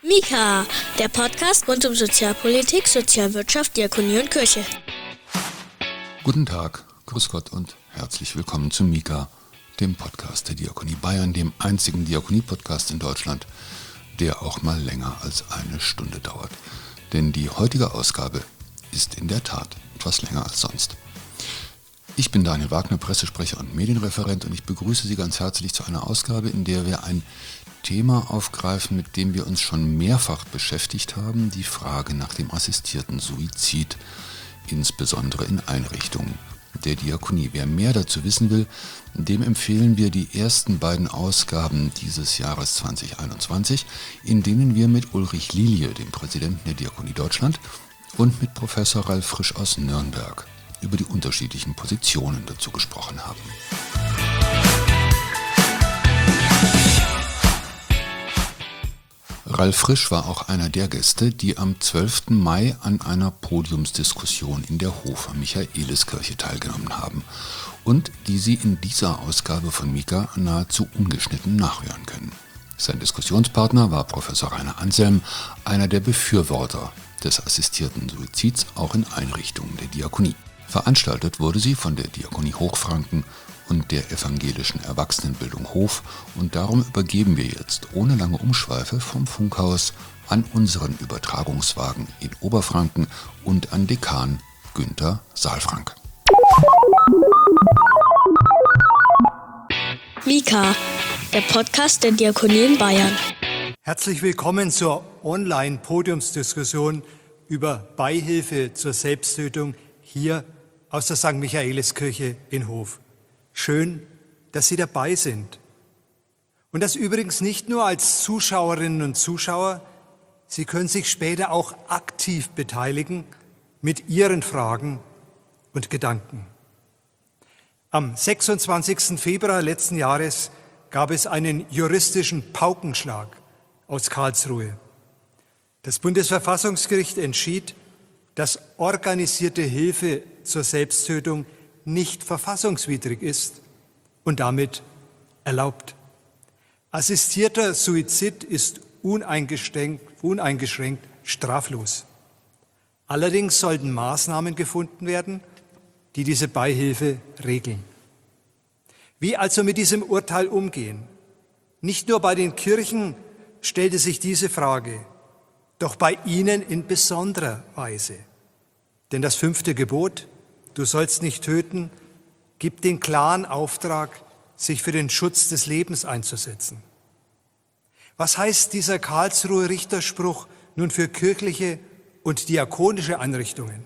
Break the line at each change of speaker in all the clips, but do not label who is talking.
Mika, der Podcast rund um Sozialpolitik, Sozialwirtschaft, Diakonie und Kirche.
Guten Tag, grüß Gott und herzlich willkommen zu Mika, dem Podcast der Diakonie Bayern, dem einzigen Diakonie-Podcast in Deutschland, der auch mal länger als eine Stunde dauert. Denn die heutige Ausgabe ist in der Tat etwas länger als sonst. Ich bin Daniel Wagner, Pressesprecher und Medienreferent, und ich begrüße Sie ganz herzlich zu einer Ausgabe, in der wir ein Thema aufgreifen, mit dem wir uns schon mehrfach beschäftigt haben, die Frage nach dem assistierten Suizid, insbesondere in Einrichtungen der Diakonie. Wer mehr dazu wissen will, dem empfehlen wir die ersten beiden Ausgaben dieses Jahres 2021, in denen wir mit Ulrich Lilie, dem Präsidenten der Diakonie Deutschland, und mit Professor Ralf Frisch aus Nürnberg über die unterschiedlichen Positionen dazu gesprochen haben. Ralf Frisch war auch einer der Gäste, die am 12. Mai an einer Podiumsdiskussion in der Hofer Michaeliskirche teilgenommen haben und die Sie in dieser Ausgabe von Mika nahezu ungeschnitten nachhören können. Sein Diskussionspartner war Professor Rainer Anselm, einer der Befürworter des assistierten Suizids auch in Einrichtungen der Diakonie. Veranstaltet wurde sie von der Diakonie Hochfranken und der evangelischen Erwachsenenbildung Hof, und darum übergeben wir jetzt ohne lange Umschweife vom Funkhaus an unseren Übertragungswagen in Oberfranken und an Dekan Günther Saalfrank.
Mika, der Podcast der Diakonie in Bayern.
Herzlich willkommen zur Online-Podiumsdiskussion über Beihilfe zur Selbsttötung hier aus der St. Michaeliskirche in Hof. Schön, dass Sie dabei sind. Und das übrigens nicht nur als Zuschauerinnen und Zuschauer. Sie können sich später auch aktiv beteiligen mit Ihren Fragen und Gedanken. Am 26. Februar letzten Jahres gab es einen juristischen Paukenschlag aus Karlsruhe. Das Bundesverfassungsgericht entschied, dass organisierte Hilfe zur Selbsttötung nicht verfassungswidrig ist und damit erlaubt. Assistierter Suizid ist uneingeschränkt straflos. Allerdings sollten Maßnahmen gefunden werden, die diese Beihilfe regeln. Wie also mit diesem Urteil umgehen? Nicht nur bei den Kirchen stellte sich diese Frage, doch bei ihnen in besonderer Weise. Denn das 5. Gebot, du sollst nicht töten, gibt den klaren Auftrag, sich für den Schutz des Lebens einzusetzen. Was heißt dieser Karlsruher Richterspruch nun für kirchliche und diakonische Einrichtungen?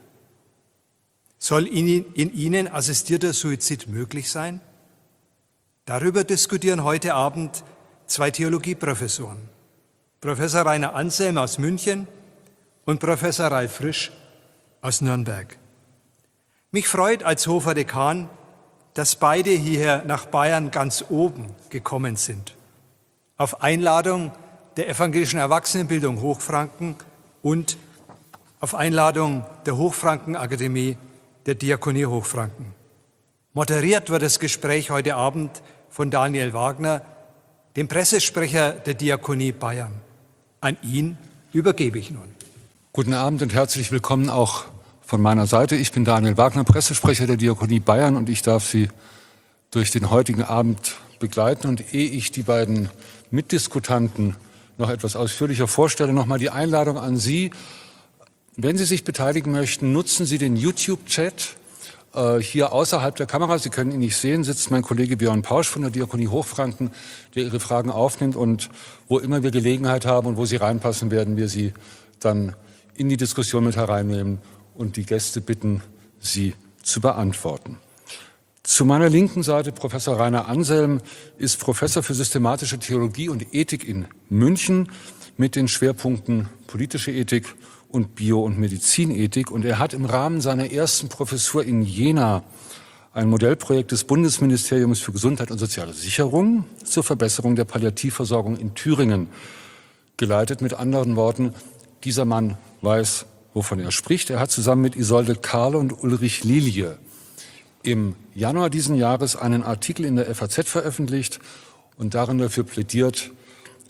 Soll in ihnen assistierter Suizid möglich sein? Darüber diskutieren heute Abend 2 Theologieprofessoren, Professor Rainer Anselm aus München und Professor Ralf Frisch aus Nürnberg. Mich freut als Hofer Dekan, dass beide hierher nach Bayern ganz oben gekommen sind. Auf Einladung der evangelischen Erwachsenenbildung Hochfranken und auf Einladung der Hochfrankenakademie der Diakonie Hochfranken. Moderiert wird das Gespräch heute Abend von Daniel Wagner, dem Pressesprecher der Diakonie Bayern. An ihn übergebe ich nun.
Guten Abend und herzlich willkommen auch von meiner Seite. Ich bin Daniel Wagner, Pressesprecher der Diakonie Bayern, und ich darf Sie durch den heutigen Abend begleiten. Und ehe ich die beiden Mitdiskutanten noch etwas ausführlicher vorstelle, nochmal die Einladung an Sie. Wenn Sie sich beteiligen möchten, nutzen Sie den YouTube-Chat. Hier außerhalb der Kamera, Sie können ihn nicht sehen, sitzt mein Kollege Björn Pausch von der Diakonie Hochfranken, der Ihre Fragen aufnimmt, und wo immer wir Gelegenheit haben und wo Sie reinpassen, werden wir Sie dann in die Diskussion mit hereinnehmen und die Gäste bitten, sie zu beantworten. Zu meiner linken Seite Professor Rainer Anselm ist Professor für systematische Theologie und Ethik in München mit den Schwerpunkten politische Ethik und Bio- und Medizinethik. Und er hat im Rahmen seiner ersten Professur in Jena ein Modellprojekt des Bundesministeriums für Gesundheit und soziale Sicherung zur Verbesserung der Palliativversorgung in Thüringen geleitet. Mit anderen Worten, dieser Mann weiß, wovon er spricht. Er hat zusammen mit Isolde Kahle und Ulrich Lilie im Januar diesen Jahres einen Artikel in der FAZ veröffentlicht und darin dafür plädiert,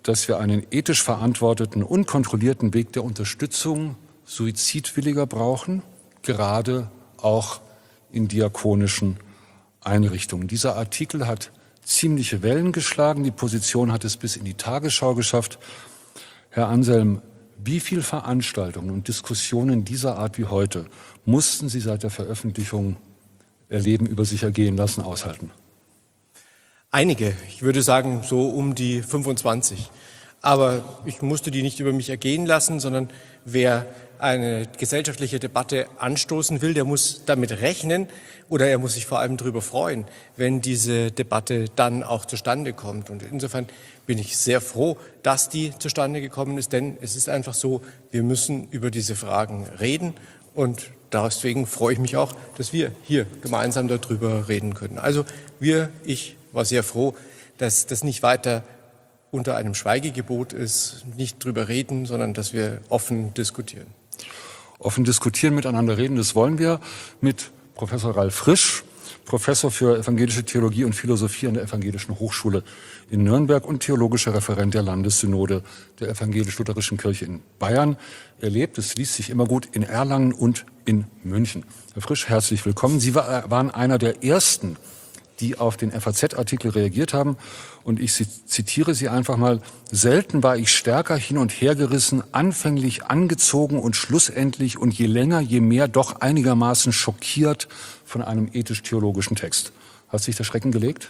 dass wir einen ethisch verantworteten und kontrollierten Weg der Unterstützung Suizidwilliger brauchen, gerade auch in diakonischen Einrichtungen. Dieser Artikel hat ziemliche Wellen geschlagen. Die Position hat es bis in die Tagesschau geschafft. Herr Anselm, wie viele Veranstaltungen und Diskussionen dieser Art wie heute mussten Sie seit der Veröffentlichung erleben, über sich ergehen lassen, aushalten?
Einige, ich würde sagen so um die 25. Aber ich musste die nicht über mich ergehen lassen, sondern wer eine gesellschaftliche Debatte anstoßen will, der muss damit rechnen oder er muss sich vor allem darüber freuen, wenn diese Debatte dann auch zustande kommt. Und insofern bin ich sehr froh, dass die zustande gekommen ist, denn es ist einfach so, wir müssen über diese Fragen reden und deswegen freue ich mich auch, dass wir hier gemeinsam darüber reden können. Also ich war sehr froh, dass das nicht weiter unter einem Schweigegebot ist, nicht drüber reden, sondern dass wir offen diskutieren.
Offen diskutieren, miteinander reden, das wollen wir mit Professor Ralf Frisch, Professor für evangelische Theologie und Philosophie an der Evangelischen Hochschule in Nürnberg und theologischer Referent der Landessynode der Evangelisch-Lutherischen Kirche in Bayern. Er lebt, es liest sich immer gut, in Erlangen und in München. Herr Frisch, herzlich willkommen. Sie waren einer der Ersten, die auf den FAZ-Artikel reagiert haben. Und ich zitiere Sie einfach mal: Selten war ich stärker hin und her gerissen, anfänglich angezogen und schlussendlich und je länger, je mehr doch einigermaßen schockiert von einem ethisch-theologischen Text. Hat sich der Schrecken gelegt?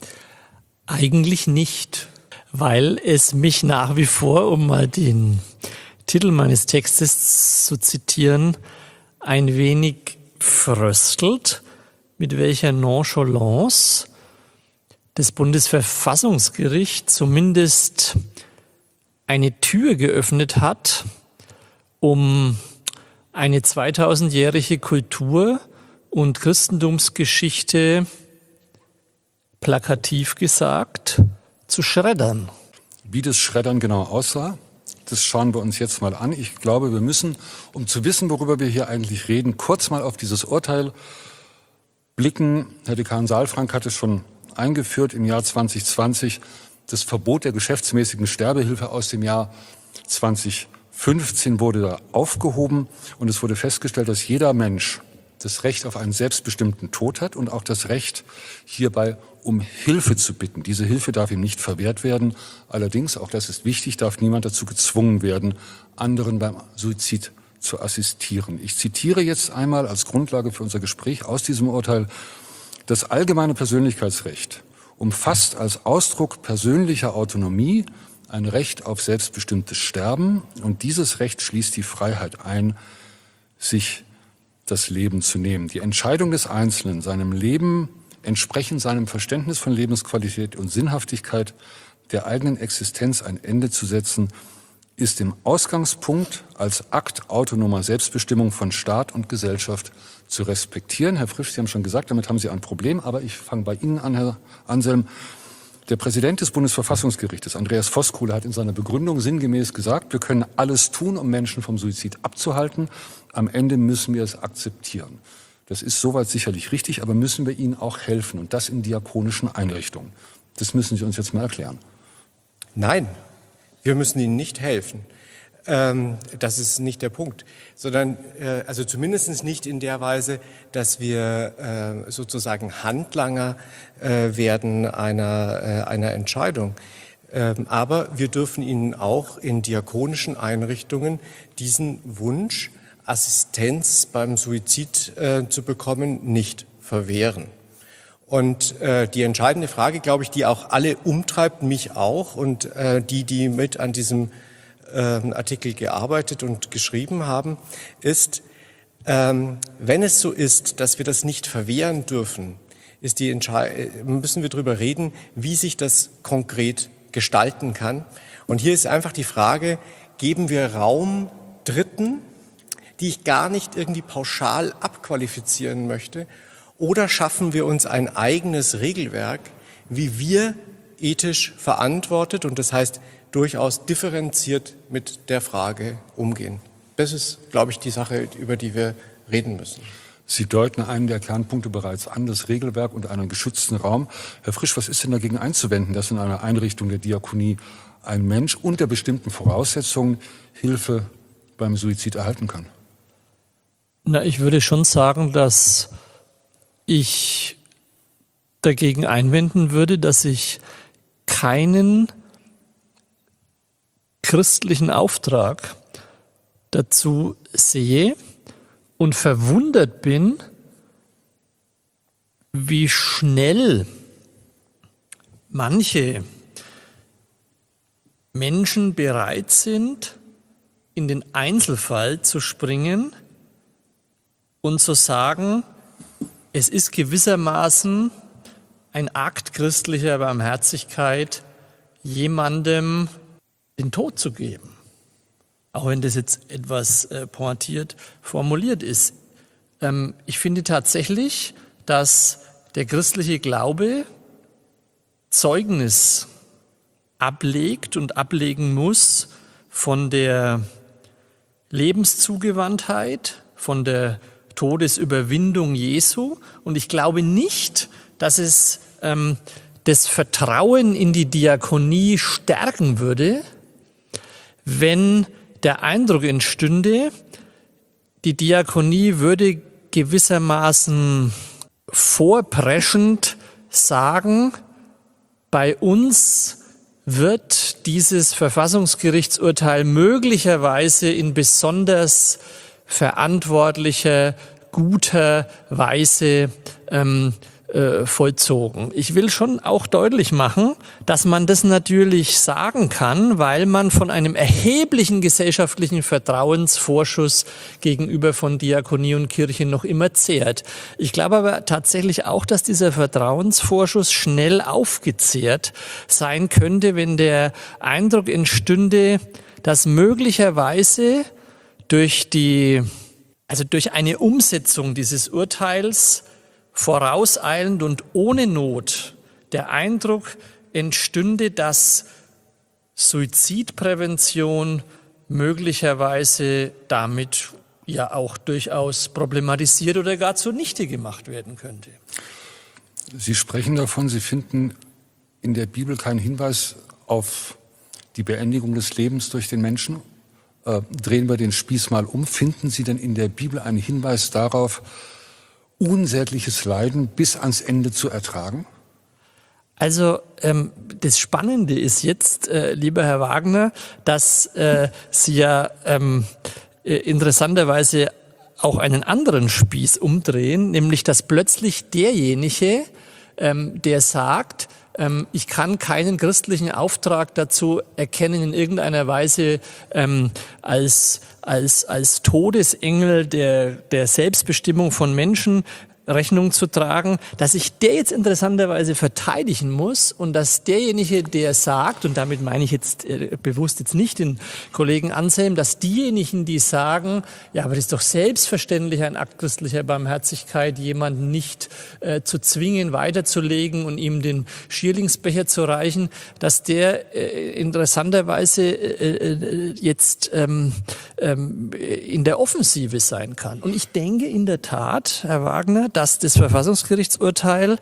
Eigentlich nicht, weil es mich nach wie vor, um mal den Titel meines Textes zu zitieren, ein wenig fröstelt, mit welcher Nonchalance das Bundesverfassungsgericht zumindest eine Tür geöffnet hat, um eine 2000-jährige Kultur- und Christentumsgeschichte, plakativ gesagt, zu schreddern.
Wie das Schreddern genau aussah, das schauen wir uns jetzt mal an. Ich glaube, wir müssen, um zu wissen, worüber wir hier eigentlich reden, kurz mal auf dieses Urteil blicken. Herr Dekan Saalfrank hat es schon eingeführt im Jahr 2020, das Verbot der geschäftsmäßigen Sterbehilfe aus dem Jahr 2015 wurde da aufgehoben und es wurde festgestellt, dass jeder Mensch das Recht auf einen selbstbestimmten Tod hat und auch das Recht, hierbei um Hilfe zu bitten. Diese Hilfe darf ihm nicht verwehrt werden. Allerdings, auch das ist wichtig, darf niemand dazu gezwungen werden, anderen beim Suizid zu assistieren. Ich zitiere jetzt einmal als Grundlage für unser Gespräch aus diesem Urteil: Das allgemeine Persönlichkeitsrecht umfasst als Ausdruck persönlicher Autonomie ein Recht auf selbstbestimmtes Sterben und dieses Recht schließt die Freiheit ein, sich das Leben zu nehmen. Die Entscheidung des Einzelnen, seinem Leben entsprechend seinem Verständnis von Lebensqualität und Sinnhaftigkeit der eigenen Existenz ein Ende zu setzen, ist im Ausgangspunkt als Akt autonomer Selbstbestimmung von Staat und Gesellschaft zu respektieren. Herr Frisch, Sie haben schon gesagt, damit haben Sie ein Problem, aber ich fange bei Ihnen an, Herr Anselm. Der Präsident des Bundesverfassungsgerichtes, Andreas Voskuhle, hat in seiner Begründung sinngemäß gesagt, wir können alles tun, um Menschen vom Suizid abzuhalten. Am Ende müssen wir es akzeptieren. Das ist soweit sicherlich richtig, aber müssen wir ihnen auch helfen und das in diakonischen Einrichtungen. Das müssen Sie uns jetzt mal erklären.
Nein, wir müssen ihnen nicht helfen. Das ist nicht der Punkt, sondern also zumindest nicht in der Weise, dass wir sozusagen Handlanger werden einer Entscheidung. Aber wir dürfen ihnen auch in diakonischen Einrichtungen diesen Wunsch, Assistenz beim Suizid zu bekommen, nicht verwehren. Und die entscheidende Frage, glaube ich, die auch alle umtreibt, mich auch und die mit an diesem Artikel gearbeitet und geschrieben haben, ist, wenn es so ist, dass wir das nicht verwehren dürfen, müssen wir darüber reden, wie sich das konkret gestalten kann. Und hier ist einfach die Frage, geben wir Raum Dritten, die ich gar nicht irgendwie pauschal abqualifizieren möchte, oder schaffen wir uns ein eigenes Regelwerk, wie wir ethisch verantwortet und das heißt durchaus differenziert mit der Frage umgehen. Das ist, glaube ich, die Sache, über die wir reden müssen.
Sie deuten einen der Kernpunkte bereits an, das Regelwerk und einen geschützten Raum. Herr Frisch, was ist denn dagegen einzuwenden, dass in einer Einrichtung der Diakonie ein Mensch unter bestimmten Voraussetzungen Hilfe beim Suizid erhalten kann?
Na, ich würde schon sagen, dass ich dagegen einwenden würde, dass ich keinen christlichen Auftrag dazu sehe und verwundert bin, wie schnell manche Menschen bereit sind, in den Einzelfall zu springen und zu sagen, es ist gewissermaßen ein Akt christlicher Barmherzigkeit, jemandem den Tod zu geben. Auch wenn das jetzt etwas pointiert formuliert ist. Ich finde tatsächlich, dass der christliche Glaube Zeugnis ablegt und ablegen muss von der Lebenszugewandtheit, von der Todesüberwindung Jesu. Und ich glaube nicht, dass es das Vertrauen in die Diakonie stärken würde, wenn der Eindruck entstünde, die Diakonie würde gewissermaßen vorpreschend sagen, bei uns wird dieses Verfassungsgerichtsurteil möglicherweise in besonders verantwortlicher, guter Weise vollzogen. Ich will schon auch deutlich machen, dass man das natürlich sagen kann, weil man von einem erheblichen gesellschaftlichen Vertrauensvorschuss gegenüber von Diakonie und Kirche noch immer zehrt. Ich glaube aber tatsächlich auch, dass dieser Vertrauensvorschuss schnell aufgezehrt sein könnte, wenn der Eindruck entstünde, dass möglicherweise durch eine Umsetzung dieses Urteils vorauseilend und ohne Not der Eindruck entstünde, dass Suizidprävention möglicherweise damit ja auch durchaus problematisiert oder gar zunichte gemacht werden könnte.
Sie sprechen davon, Sie finden in der Bibel keinen Hinweis auf die Beendigung des Lebens durch den Menschen. Drehen wir den Spieß mal um. Finden Sie denn in der Bibel einen Hinweis darauf, unsägliches Leiden bis ans Ende zu ertragen?
Also das Spannende ist jetzt, lieber Herr Wagner, dass Sie ja interessanterweise auch einen anderen Spieß umdrehen, nämlich dass plötzlich derjenige, der sagt, ich kann keinen christlichen Auftrag dazu erkennen, in irgendeiner Weise als Todesengel der Selbstbestimmung von Menschen Rechnung zu tragen, dass ich der jetzt interessanterweise verteidigen muss und dass derjenige, der sagt, und damit meine ich jetzt bewusst jetzt nicht den Kollegen Anselm, dass diejenigen, die sagen, ja, aber das ist doch selbstverständlich ein Akt christlicher Barmherzigkeit, jemanden nicht zu zwingen, weiterzulegen und ihm den Schierlingsbecher zu reichen, dass der interessanterweise jetzt in der Offensive sein kann. Und ich denke in der Tat, Herr Wagner, dass das Verfassungsgerichtsurteil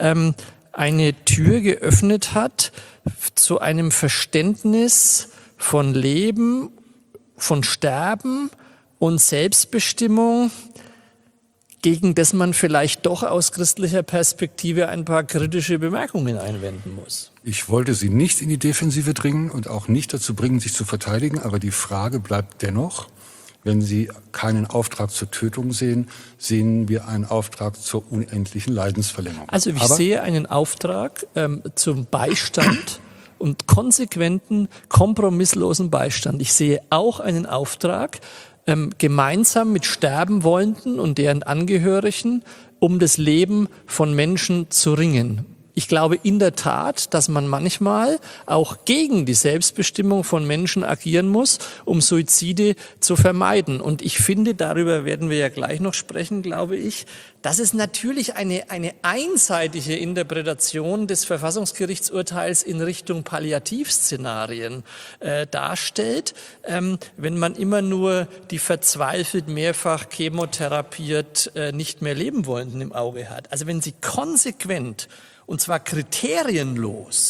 eine Tür geöffnet hat zu einem Verständnis von Leben, von Sterben und Selbstbestimmung, gegen das man vielleicht doch aus christlicher Perspektive ein paar kritische Bemerkungen einwenden muss.
Ich wollte Sie nicht in die Defensive dringen und auch nicht dazu bringen, sich zu verteidigen, aber die Frage bleibt dennoch, wenn Sie keinen Auftrag zur Tötung sehen, sehen wir einen Auftrag zur unendlichen Leidensverlängerung.
Also ich sehe einen Auftrag zum Beistand und konsequenten, kompromisslosen Beistand. Ich sehe auch einen Auftrag, gemeinsam mit Sterbenwollenden und deren Angehörigen um das Leben von Menschen zu ringen. Ich glaube in der Tat, dass man manchmal auch gegen die Selbstbestimmung von Menschen agieren muss, um Suizide zu vermeiden. Und ich finde, darüber werden wir ja gleich noch sprechen, glaube ich, dass es natürlich eine einseitige Interpretation des Verfassungsgerichtsurteils in Richtung Palliativszenarien darstellt, wenn man immer nur die verzweifelt mehrfach chemotherapiert nicht mehr leben wollenden im Auge hat. Also wenn Sie konsequent und zwar kriterienlos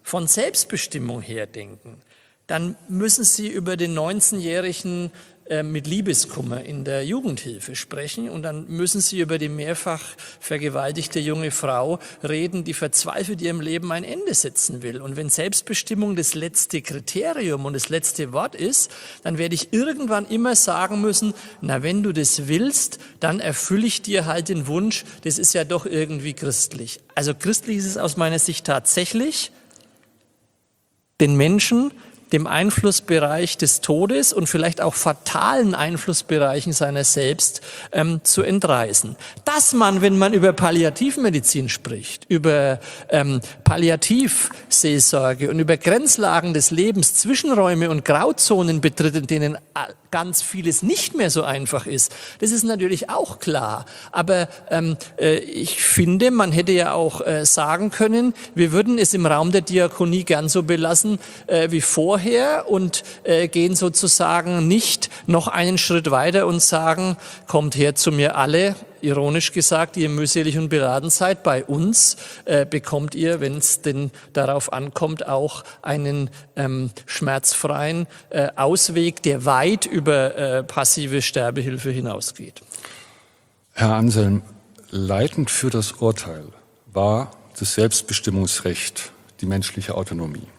von Selbstbestimmung her denken, dann müssen Sie über den 19-Jährigen mit Liebeskummer in der Jugendhilfe sprechen und dann müssen Sie über die mehrfach vergewaltigte junge Frau reden, die verzweifelt ihrem Leben ein Ende setzen will. Und wenn Selbstbestimmung das letzte Kriterium und das letzte Wort ist, dann werde ich irgendwann immer sagen müssen, na, wenn du das willst, dann erfülle ich dir halt den Wunsch, das ist ja doch irgendwie christlich. Also christlich ist es aus meiner Sicht tatsächlich, den Menschen dem Einflussbereich des Todes und vielleicht auch fatalen Einflussbereichen seiner selbst zu entreißen. Dass man, wenn man über Palliativmedizin spricht, über Palliativseelsorge und über Grenzlagen des Lebens, Zwischenräume und Grauzonen betritt, in denen ganz vieles nicht mehr so einfach ist, das ist natürlich auch klar. Aber ich finde, man hätte ja auch sagen können, wir würden es im Raum der Diakonie gern so belassen wie vorher und gehen sozusagen nicht noch einen Schritt weiter und sagen, kommt her zu mir alle, ironisch gesagt, ihr mühselig und beladen seid, bei uns bekommt ihr, wenn es denn darauf ankommt, auch einen schmerzfreien Ausweg, der weit über passive Sterbehilfe hinausgeht.
Herr Anselm, leitend für das Urteil war das Selbstbestimmungsrecht, die menschliche Autonomie.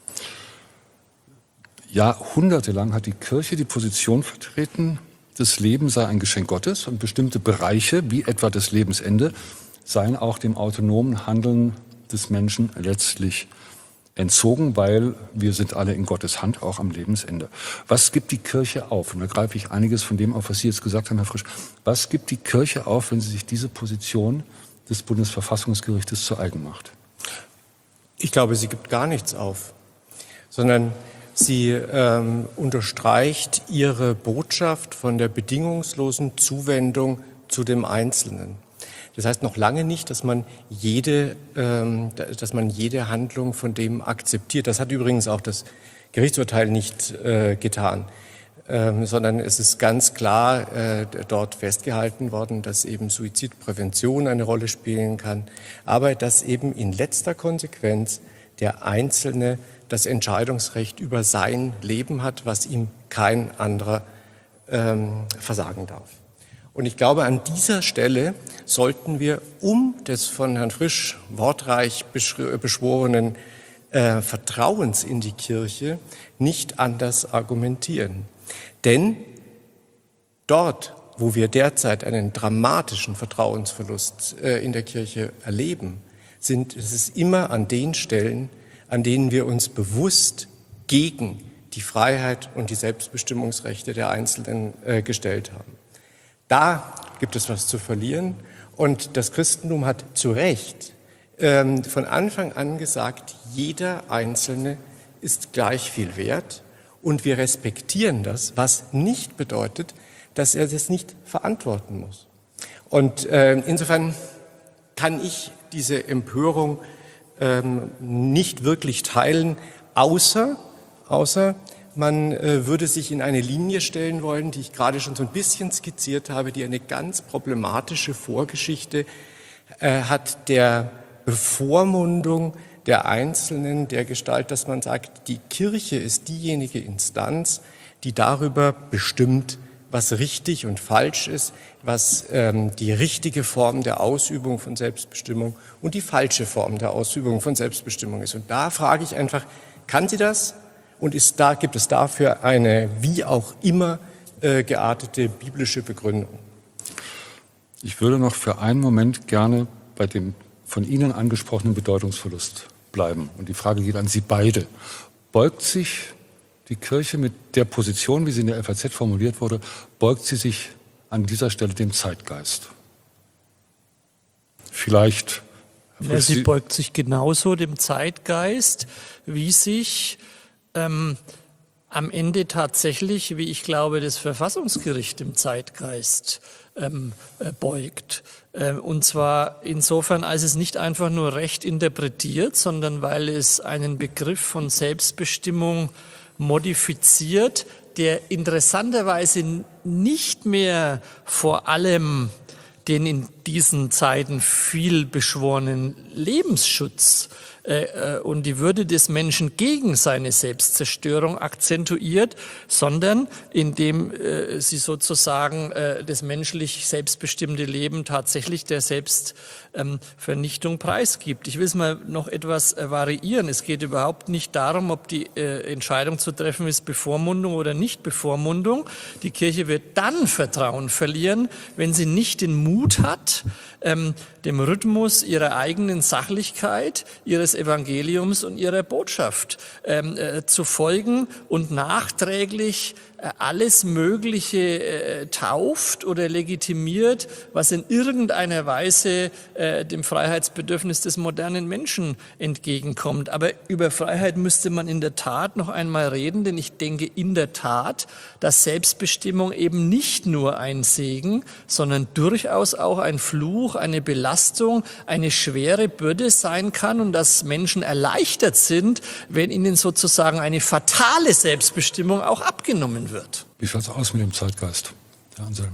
Jahrhundertelang hat die Kirche die Position vertreten, das Leben sei ein Geschenk Gottes und bestimmte Bereiche, wie etwa das Lebensende, seien auch dem autonomen Handeln des Menschen letztlich entzogen, weil wir sind alle in Gottes Hand, auch am Lebensende. Was gibt die Kirche auf? Und da greife ich einiges von dem auf, was Sie jetzt gesagt haben, Herr Frisch. Was gibt die Kirche auf, wenn sie sich diese Position des Bundesverfassungsgerichtes zu eigen macht?
Ich glaube, sie gibt gar nichts auf, sondern sie unterstreicht ihre Botschaft von der bedingungslosen Zuwendung zu dem Einzelnen. Das heißt noch lange nicht, dass man jede Handlung von dem akzeptiert. Das hat übrigens auch das Gerichtsurteil nicht getan, sondern es ist ganz klar dort festgehalten worden, dass eben Suizidprävention eine Rolle spielen kann, aber dass eben in letzter Konsequenz der Einzelne das Entscheidungsrecht über sein Leben hat, was ihm kein anderer versagen darf. Und ich glaube, an dieser Stelle sollten wir des von Herrn Frisch wortreich beschworenen Vertrauens in die Kirche nicht anders argumentieren. Denn dort, wo wir derzeit einen dramatischen Vertrauensverlust in der Kirche erleben, es ist immer an den Stellen, an denen wir uns bewusst gegen die Freiheit und die Selbstbestimmungsrechte der Einzelnen gestellt haben. Da gibt es was zu verlieren und das Christentum hat zu Recht von Anfang an gesagt, jeder Einzelne ist gleich viel wert und wir respektieren das, was nicht bedeutet, dass er das nicht verantworten muss. Und insofern kann ich diese Empörung nicht wirklich teilen, außer man würde sich in eine Linie stellen wollen, die ich gerade schon so ein bisschen skizziert habe, die eine ganz problematische Vorgeschichte hat der Bevormundung der Einzelnen, der Gestalt, dass man sagt, die Kirche ist diejenige Instanz, die darüber bestimmt, was richtig und falsch ist, was die richtige Form der Ausübung von Selbstbestimmung und die falsche Form der Ausübung von Selbstbestimmung ist. Und da frage ich einfach, kann sie das? Und gibt es dafür eine wie auch immer geartete biblische Begründung?
Ich würde noch für einen Moment gerne bei dem von Ihnen angesprochenen Bedeutungsverlust bleiben. Und die Frage geht an Sie beide. Beugt sich die Kirche mit der Position, wie sie in der FAZ formuliert wurde, beugt sie sich an dieser Stelle dem Zeitgeist? Vielleicht.
Ja, sie beugt sich genauso dem Zeitgeist, wie sich am Ende tatsächlich, wie ich glaube, das Verfassungsgericht dem Zeitgeist beugt. Und zwar insofern, als es nicht einfach nur Recht interpretiert, sondern weil es einen Begriff von Selbstbestimmung modifiziert, der interessanterweise nicht mehr vor allem den in diesen Zeiten viel beschworenen Lebensschutz und die Würde des Menschen gegen seine Selbstzerstörung akzentuiert, sondern indem sie sozusagen das menschlich selbstbestimmte Leben tatsächlich der Selbstvernichtung preisgibt. Ich will es mal noch etwas variieren. Es geht überhaupt nicht darum, ob die Entscheidung zu treffen ist, Bevormundung oder Nicht-Bevormundung. Die Kirche wird dann Vertrauen verlieren, wenn sie nicht den Mut hat, dem Rhythmus ihrer eigenen Sachlichkeit, ihres Evangeliums und ihrer Botschaft zu folgen und nachträglich alles Mögliche tauft oder legitimiert, was in irgendeiner Weise dem Freiheitsbedürfnis des modernen Menschen entgegenkommt. Aber über Freiheit müsste man in der Tat noch einmal reden, denn ich denke in der Tat, dass Selbstbestimmung eben nicht nur ein Segen, sondern durchaus auch ein Fluch, eine Belastung, eine schwere Bürde sein kann und dass Menschen erleichtert sind, wenn ihnen sozusagen eine fatale Selbstbestimmung auch abgenommen wird.
Wie schaut es aus mit dem Zeitgeist, Herr Anselm?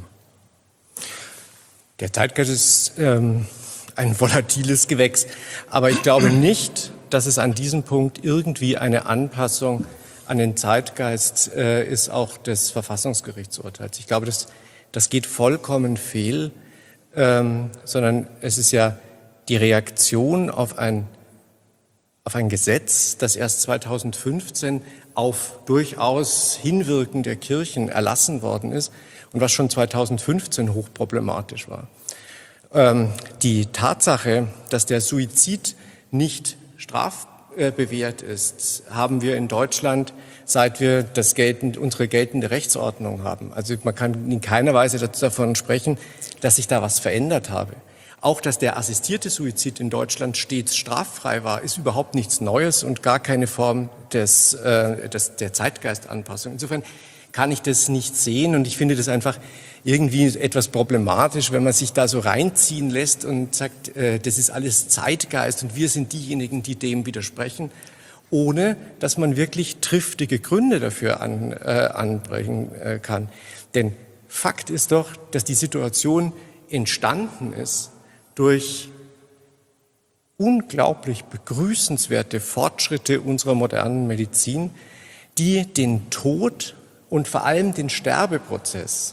Der Zeitgeist ist ein volatiles Gewächs. Aber ich glaube nicht, dass es an diesem Punkt irgendwie eine Anpassung an den Zeitgeist ist, auch des Verfassungsgerichtsurteils. Ich glaube, das geht vollkommen fehl, sondern es ist ja die Reaktion auf ein Gesetz, das erst 2015 auf durchaus Hinwirken der Kirchen erlassen worden ist und was schon 2015 hochproblematisch war. Die Tatsache, dass der Suizid nicht strafbewehrt ist, haben wir in Deutschland, seit wir unsere geltende Rechtsordnung haben. Also man kann in keiner Weise davon sprechen, dass sich da was verändert habe. Auch, dass der assistierte Suizid in Deutschland stets straffrei war, ist überhaupt nichts Neues und gar keine Form der Zeitgeistanpassung. Insofern kann ich das nicht sehen und ich finde das einfach irgendwie etwas problematisch, wenn man sich da so reinziehen lässt und sagt, das ist alles Zeitgeist und wir sind diejenigen, die dem widersprechen, ohne dass man wirklich triftige Gründe dafür anbringen kann. Denn Fakt ist doch, dass die Situation entstanden ist durch unglaublich begrüßenswerte Fortschritte unserer modernen Medizin, die den Tod und vor allem den Sterbeprozess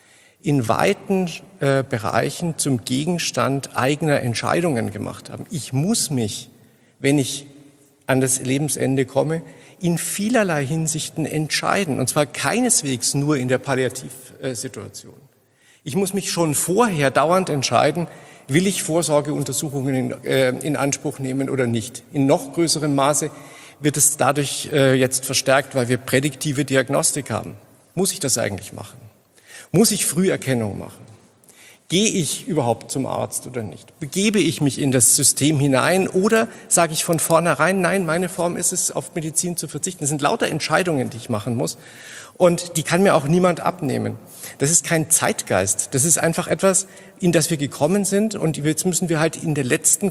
in weiten Bereichen zum Gegenstand eigener Entscheidungen gemacht haben. Ich muss mich, wenn ich an das Lebensende komme, in vielerlei Hinsichten entscheiden, und zwar keineswegs nur in der Palliativsituation. Ich muss mich schon vorher dauernd entscheiden, will ich Vorsorgeuntersuchungen in Anspruch nehmen oder nicht. In noch größerem Maße wird es dadurch jetzt verstärkt, weil wir prädiktive Diagnostik haben. Muss ich das eigentlich machen? Muss ich Früherkennung machen? Gehe ich überhaupt zum Arzt oder nicht? Begebe ich mich in das System hinein oder sage ich von vornherein, nein, meine Form ist es, auf Medizin zu verzichten? Das sind lauter Entscheidungen, die ich machen muss und die kann mir auch niemand abnehmen. Das ist kein Zeitgeist, das ist einfach etwas, in das wir gekommen sind und jetzt müssen wir halt in der letzten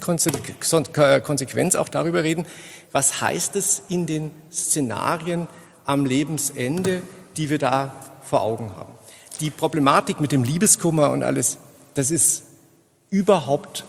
Konsequenz auch darüber reden, was heißt es in den Szenarien am Lebensende, die wir da vor Augen haben. Die Problematik mit dem Liebeskummer und alles, das ist überhaupt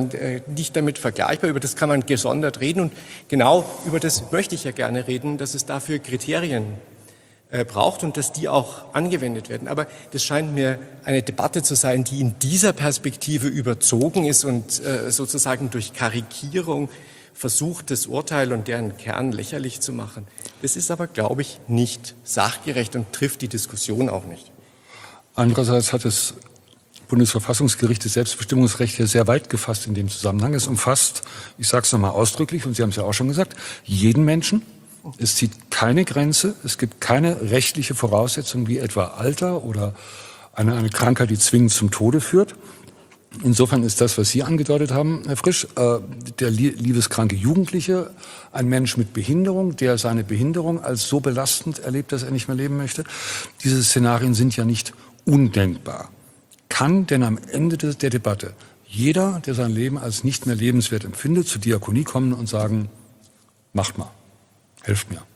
nicht damit vergleichbar. Über das kann man gesondert reden und genau über das möchte ich ja gerne reden, dass es dafür Kriterien braucht und dass die auch angewendet werden. Aber das scheint mir eine Debatte zu sein, die in dieser Perspektive überzogen ist und sozusagen durch Karikierung versucht, das Urteil und deren Kern lächerlich zu machen. Das ist aber, glaube ich, nicht sachgerecht und trifft die Diskussion auch nicht.
Andererseits hat das Bundesverfassungsgericht das Selbstbestimmungsrecht ja sehr weit gefasst in dem Zusammenhang. Es umfasst, ich sage es nochmal ausdrücklich, und Sie haben es ja auch schon gesagt, jeden Menschen. Es zieht keine Grenze, es gibt keine rechtliche Voraussetzung wie etwa Alter oder eine Krankheit, die zwingend zum Tode führt. Insofern ist das, was Sie angedeutet haben, Herr Frisch, der liebeskranke Jugendliche, ein Mensch mit Behinderung, der seine Behinderung als so belastend erlebt, dass er nicht mehr leben möchte. Diese Szenarien sind ja nicht undenkbar. Kann denn am Ende der Debatte jeder, der sein Leben als nicht mehr lebenswert empfindet, zur Diakonie kommen und sagen, macht mal, helft mir?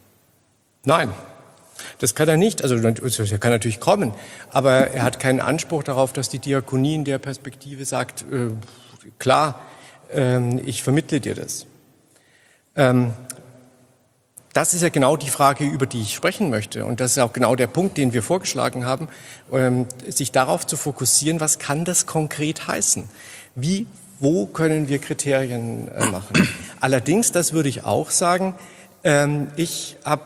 Nein, das kann er nicht. Also er kann natürlich kommen, aber er hat keinen Anspruch darauf, dass die Diakonie in der Perspektive sagt, klar, ich vermittle dir das. Das ist ja genau die Frage, über die ich sprechen möchte. Und das ist auch genau der Punkt, den wir vorgeschlagen haben, sich darauf zu fokussieren, was kann das konkret heißen? Wo können wir Kriterien machen? Allerdings, das würde ich auch sagen, ich habe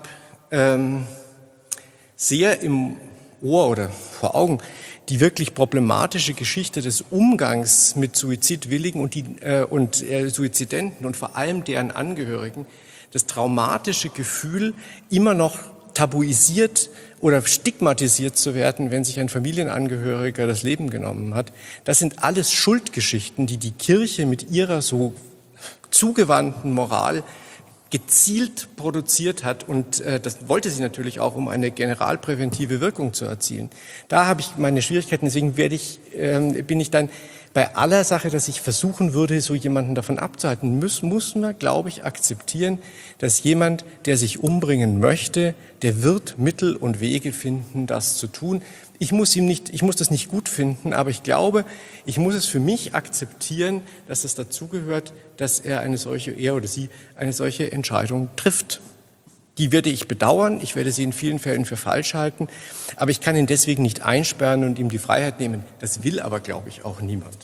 sehr im Ohr oder vor Augen die wirklich problematische Geschichte des Umgangs mit Suizidwilligen und Suizidenten und vor allem deren Angehörigen, das traumatische Gefühl, immer noch tabuisiert oder stigmatisiert zu werden, wenn sich ein Familienangehöriger das Leben genommen hat. Das sind alles Schuldgeschichten, die die Kirche mit ihrer so zugewandten Moral gezielt produziert hat, und das wollte sie natürlich auch, um eine generalpräventive Wirkung zu erzielen. Da habe ich meine Schwierigkeiten, deswegen bin ich dann bei aller Sache, dass ich versuchen würde, so jemanden davon abzuhalten, muss man, glaube ich, akzeptieren, dass jemand, der sich umbringen möchte, der wird Mittel und Wege finden, das zu tun. Ich muss das nicht gut finden, aber ich glaube, ich muss es für mich akzeptieren, dass es dazugehört, dass er oder sie eine solche Entscheidung trifft. Die werde ich bedauern, ich werde sie in vielen Fällen für falsch halten, aber ich kann ihn deswegen nicht einsperren und ihm die Freiheit nehmen. Das will aber, glaube ich, auch niemand.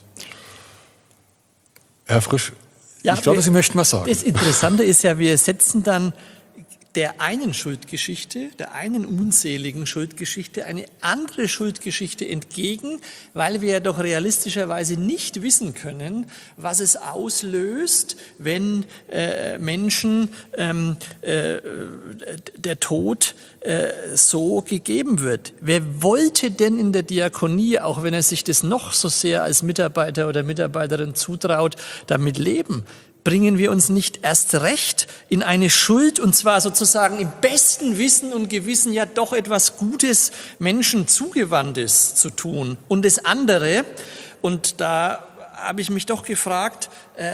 Herr Frisch, ich glaube, Sie möchten was sagen.
Das Interessante ist ja, wir setzen dann der einen Schuldgeschichte, der einen unseligen Schuldgeschichte, eine andere Schuldgeschichte entgegen, weil wir ja doch realistischerweise nicht wissen können, was es auslöst, wenn Menschen der Tod so gegeben wird. Wer wollte denn in der Diakonie, auch wenn er sich das noch so sehr als Mitarbeiter oder Mitarbeiterin zutraut, damit leben? Bringen wir uns nicht erst recht in eine Schuld, und zwar sozusagen im besten Wissen und Gewissen ja doch etwas Gutes, Menschen Zugewandtes zu tun. Und das andere, und da habe ich mich doch gefragt,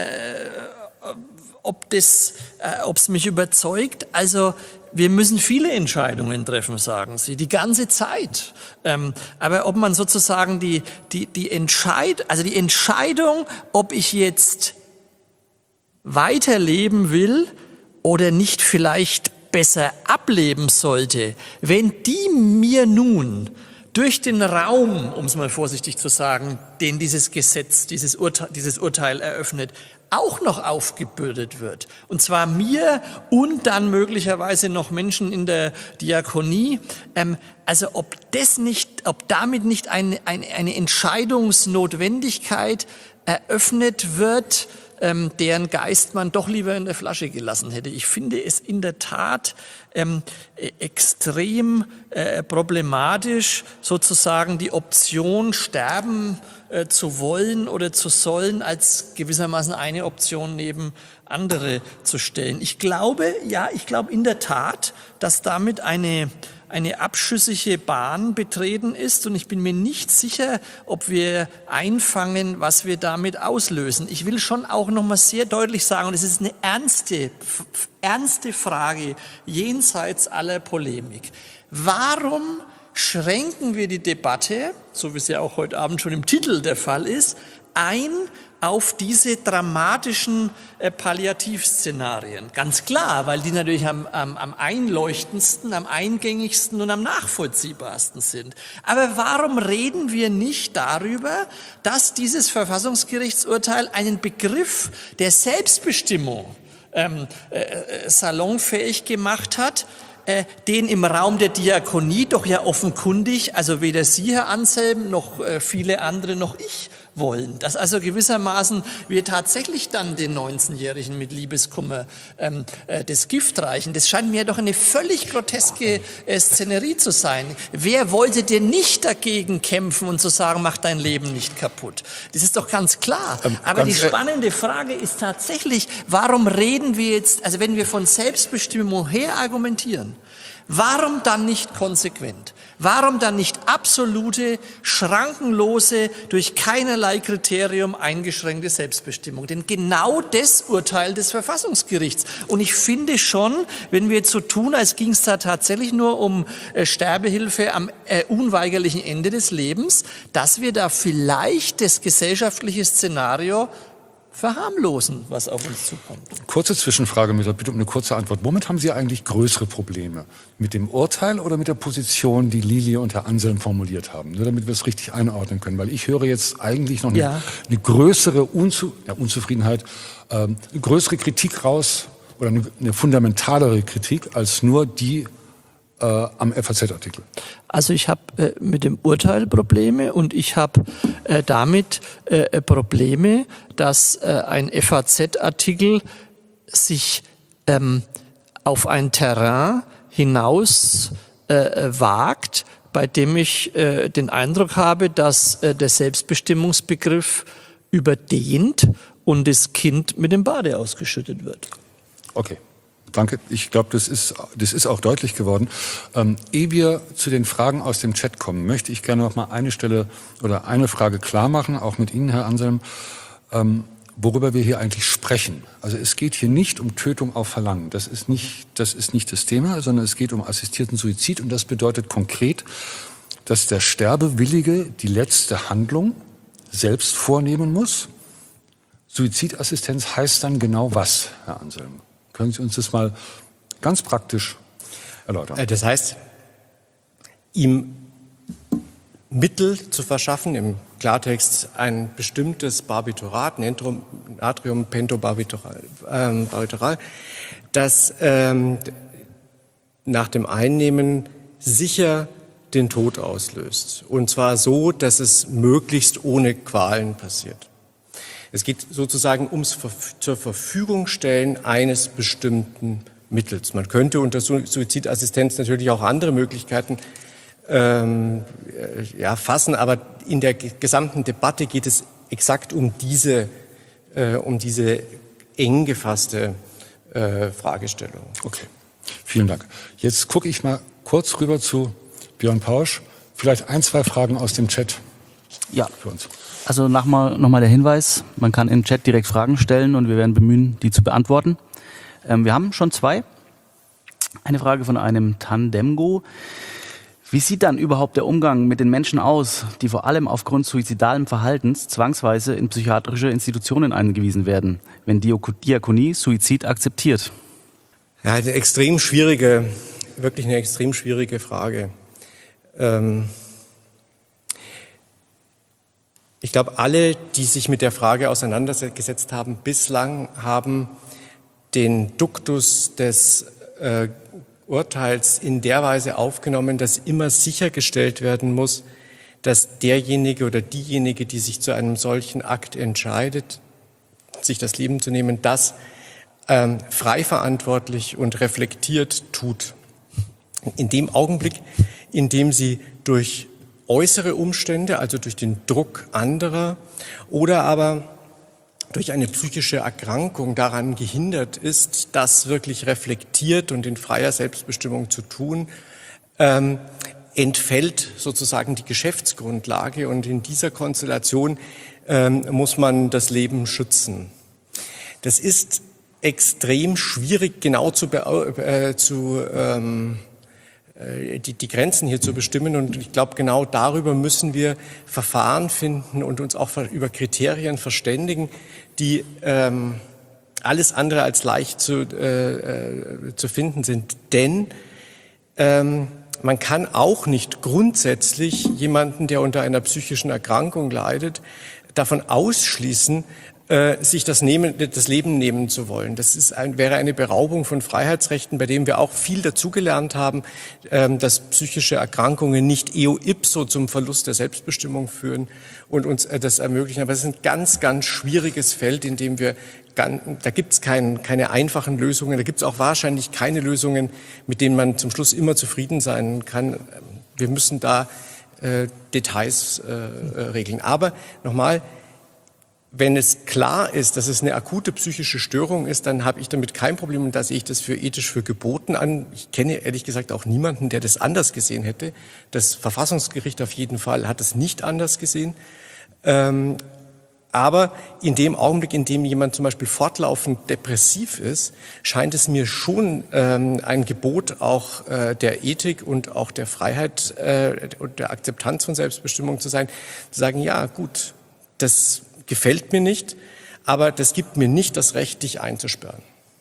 ob es mich überzeugt, also wir müssen viele Entscheidungen treffen, sagen Sie, die ganze Zeit. Aber ob man sozusagen die Entscheidung, ob ich jetzt weiterleben will oder nicht vielleicht besser ableben sollte, wenn die mir nun durch den Raum, um es mal vorsichtig zu sagen, den dieses Gesetz, dieses Urteil eröffnet, auch noch aufgebürdet wird. Und zwar mir und dann möglicherweise noch Menschen in der Diakonie. Also ob damit nicht eine Entscheidungsnotwendigkeit eröffnet wird, deren Geist man doch lieber in der Flasche gelassen hätte. Ich finde es in der Tat extrem problematisch, sozusagen die Option sterben zu wollen oder zu sollen, als gewissermaßen eine Option neben andere zu stellen. Ich glaube in der Tat, dass damit eine abschüssige Bahn betreten ist, und ich bin mir nicht sicher, ob wir einfangen, was wir damit auslösen. Ich will schon auch noch mal sehr deutlich sagen, und es ist eine ernste Frage jenseits aller Polemik. Warum schränken wir die Debatte, so wie es ja auch heute Abend schon im Titel der Fall ist, ein auf diese dramatischen Palliativszenarien? Ganz klar, weil die natürlich am einleuchtendsten, am eingängigsten und am nachvollziehbarsten sind. Aber warum reden wir nicht darüber, dass dieses Verfassungsgerichtsurteil einen Begriff der Selbstbestimmung salonfähig gemacht hat, den im Raum der Diakonie doch ja offenkundig, also weder Sie, Herr Anselm, noch viele andere, noch ich wollen. Dass also gewissermaßen wir tatsächlich dann den 19-Jährigen mit Liebeskummer das Gift reichen. Das scheint mir doch eine völlig groteske Szenerie zu sein. Wer wollte denn nicht dagegen kämpfen und zu sagen, mach dein Leben nicht kaputt? Das ist doch ganz klar. Aber die spannende Frage ist tatsächlich, warum reden wir jetzt, also wenn wir von Selbstbestimmung her argumentieren, warum dann nicht konsequent? Warum dann nicht absolute, schrankenlose, durch keinerlei Kriterium eingeschränkte Selbstbestimmung? Denn genau das Urteil des Verfassungsgerichts. Und ich finde schon, wenn wir jetzt so tun, als ging es da tatsächlich nur um Sterbehilfe am unweigerlichen Ende des Lebens, dass wir da vielleicht das gesellschaftliche Szenario verharmlosen, was auf uns zukommt.
Kurze Zwischenfrage mit der Bitte um eine kurze Antwort. Womit haben Sie eigentlich größere Probleme? Mit dem Urteil oder mit der Position, die Lilie und Herr Anselm formuliert haben? Nur damit wir es richtig einordnen können. Weil ich höre jetzt eigentlich noch eine größere Unzufriedenheit, eine größere Kritik raus oder eine fundamentalere Kritik als nur die am FAZ-Artikel.
Also ich habe mit dem Urteil Probleme und ich habe damit Probleme, dass ein FAZ-Artikel sich auf ein Terrain hinaus wagt, bei dem ich den Eindruck habe, dass der Selbstbestimmungsbegriff überdehnt und das Kind mit dem Bade ausgeschüttet wird.
Okay. Danke. Ich glaube, das ist auch deutlich geworden. Ehe wir zu den Fragen aus dem Chat kommen, möchte ich gerne noch mal eine Stelle oder eine Frage klar machen, auch mit Ihnen, Herr Anselm, worüber wir hier eigentlich sprechen. Also es geht hier nicht um Tötung auf Verlangen. Das ist nicht das Thema, sondern es geht um assistierten Suizid. Und das bedeutet konkret, dass der Sterbewillige die letzte Handlung selbst vornehmen muss. Suizidassistenz heißt dann genau was, Herr Anselm? Können Sie uns das mal ganz praktisch erläutern?
Das heißt, ihm Mittel zu verschaffen, im Klartext ein bestimmtes Barbiturat, Natriumpentobarbital, das nach dem Einnehmen sicher den Tod auslöst. Und zwar so, dass es möglichst ohne Qualen passiert. Es geht sozusagen ums zur Verfügung stellen eines bestimmten Mittels. Man könnte unter Suizidassistenz natürlich auch andere Möglichkeiten fassen, aber in der gesamten Debatte geht es exakt um diese eng gefasste Fragestellung.
Okay, vielen Dank. Jetzt gucke ich mal kurz rüber zu Björn Pausch. Vielleicht 1, 2 Fragen aus dem Chat für uns.
Also nochmal der Hinweis, man kann im Chat direkt Fragen stellen und wir werden bemühen, die zu beantworten. Wir haben schon 2. Eine Frage von einem Tandemgo. Wie sieht dann überhaupt der Umgang mit den Menschen aus, die vor allem aufgrund suizidalen Verhaltens zwangsweise in psychiatrische Institutionen eingewiesen werden, wenn Diakonie Suizid akzeptiert?
Ja, wirklich eine extrem schwierige Frage. Ich glaube, alle, die sich mit der Frage auseinandergesetzt haben, bislang haben den Duktus des Urteils in der Weise aufgenommen, dass immer sichergestellt werden muss, dass derjenige oder diejenige, die sich zu einem solchen Akt entscheidet, sich das Leben zu nehmen, das frei verantwortlich und reflektiert tut. In dem Augenblick, in dem sie durch äußere Umstände, also durch den Druck anderer oder aber durch eine psychische Erkrankung daran gehindert ist, das wirklich reflektiert und in freier Selbstbestimmung zu tun, entfällt sozusagen die Geschäftsgrundlage und in dieser Konstellation muss man das Leben schützen. Das ist extrem schwierig genau die Grenzen hier zu bestimmen und ich glaube, genau darüber müssen wir Verfahren finden und uns auch über Kriterien verständigen, die alles andere als leicht zu finden sind. Denn man kann auch nicht grundsätzlich jemanden, der unter einer psychischen Erkrankung leidet, davon ausschließen, sich das Leben nehmen zu wollen. Das wäre eine Beraubung von Freiheitsrechten, bei dem wir auch viel dazugelernt haben, dass psychische Erkrankungen nicht eo ipso zum Verlust der Selbstbestimmung führen und uns das ermöglichen. Aber es ist ein ganz, ganz schwieriges Feld, in dem da gibt es keine einfachen Lösungen, da gibt es auch wahrscheinlich keine Lösungen, mit denen man zum Schluss immer zufrieden sein kann. Wir müssen da Details regeln. Aber nochmal, wenn es klar ist, dass es eine akute psychische Störung ist, dann habe ich damit kein Problem und da sehe ich das ethisch für geboten an. Ich kenne ehrlich gesagt auch niemanden, der das anders gesehen hätte. Das Verfassungsgericht auf jeden Fall hat es nicht anders gesehen. Aber in dem Augenblick, in dem jemand zum Beispiel fortlaufend depressiv ist, scheint es mir schon ein Gebot auch der Ethik und auch der Freiheit und der Akzeptanz von Selbstbestimmung zu sein, zu sagen, ja gut, das gefällt mir nicht, aber das gibt mir nicht das Recht, dich einzusperren.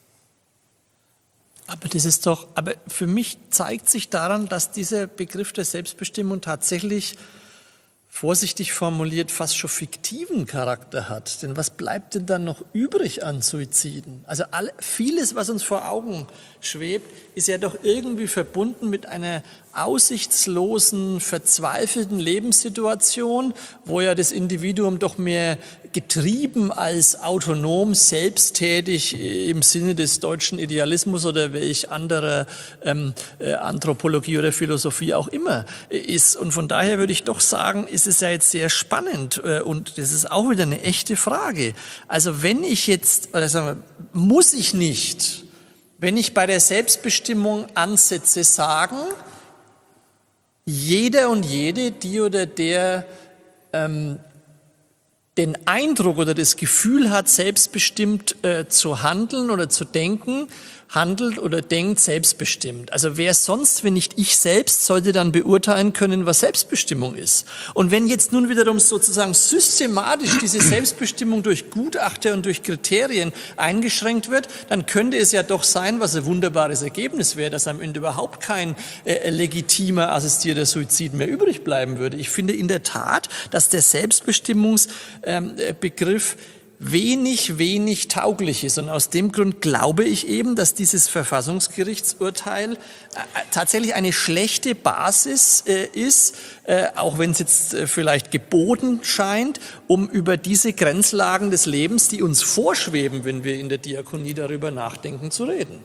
Aber für mich zeigt sich daran, dass dieser Begriff der Selbstbestimmung tatsächlich, vorsichtig formuliert, fast schon fiktiven Charakter hat. Denn was bleibt denn dann noch übrig an Suiziden? Also vieles, was uns vor Augen schwebt, ist ja doch irgendwie verbunden mit einer aussichtslosen, verzweifelten Lebenssituation, wo ja das Individuum doch mehr getrieben als autonom, selbsttätig im Sinne des deutschen Idealismus oder welch anderer Anthropologie oder Philosophie auch immer ist. Und von daher würde ich doch sagen, ist es ja jetzt sehr spannend und das ist auch wieder eine echte Frage. Also wenn ich jetzt, oder sagen wir, muss ich nicht, wenn ich bei der Selbstbestimmung ansetze, sagen, jeder und jede, die oder der den Eindruck oder das Gefühl hat, selbstbestimmt zu handeln oder zu denken, handelt oder denkt selbstbestimmt. Also wer sonst, wenn nicht ich selbst, sollte dann beurteilen können, was Selbstbestimmung ist. Und wenn jetzt nun wiederum sozusagen systematisch diese Selbstbestimmung durch Gutachter und durch Kriterien eingeschränkt wird, dann könnte es ja doch sein, was ein wunderbares Ergebnis wäre, dass am Ende überhaupt kein legitimer assistierter Suizid mehr übrig bleiben würde. Ich finde in der Tat, dass der Selbstbestimmungsbegriff wenig tauglich ist. Und aus dem Grund glaube ich eben, dass dieses Verfassungsgerichtsurteil tatsächlich eine schlechte Basis ist, auch wenn es jetzt vielleicht geboten scheint, um über diese Grenzlagen des Lebens, die uns vorschweben, wenn wir in der Diakonie darüber nachdenken, zu reden.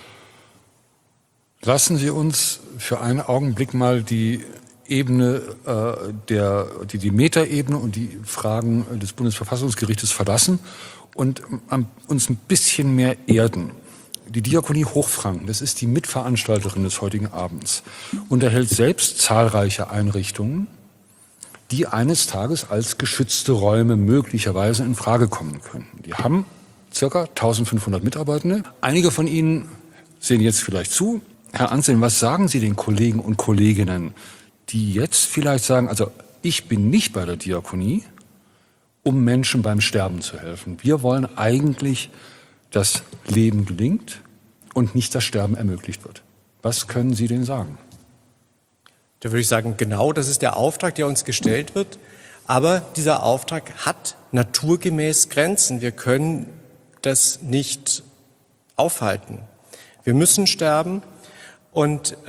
Lassen Sie uns für einen Augenblick mal die Ebene, die Metaebene und die Fragen des Bundesverfassungsgerichtes verlassen und uns ein bisschen mehr erden. Die Diakonie Hochfranken, das ist die Mitveranstalterin des heutigen Abends, unterhält selbst zahlreiche Einrichtungen, die eines Tages als geschützte Räume möglicherweise in Frage kommen könnten. Die haben circa 1500 Mitarbeitende. Einige von Ihnen sehen jetzt vielleicht zu. Herr Ansel, was sagen Sie den Kollegen und Kolleginnen, die jetzt vielleicht sagen, also ich bin nicht bei der Diakonie, um Menschen beim Sterben zu helfen. Wir wollen eigentlich, dass Leben gelingt und nicht das Sterben ermöglicht wird. Was können Sie denn sagen?
Da würde ich sagen, genau das ist der Auftrag, der uns gestellt wird. Aber dieser Auftrag hat naturgemäß Grenzen. Wir können das nicht aufhalten. Wir müssen sterben und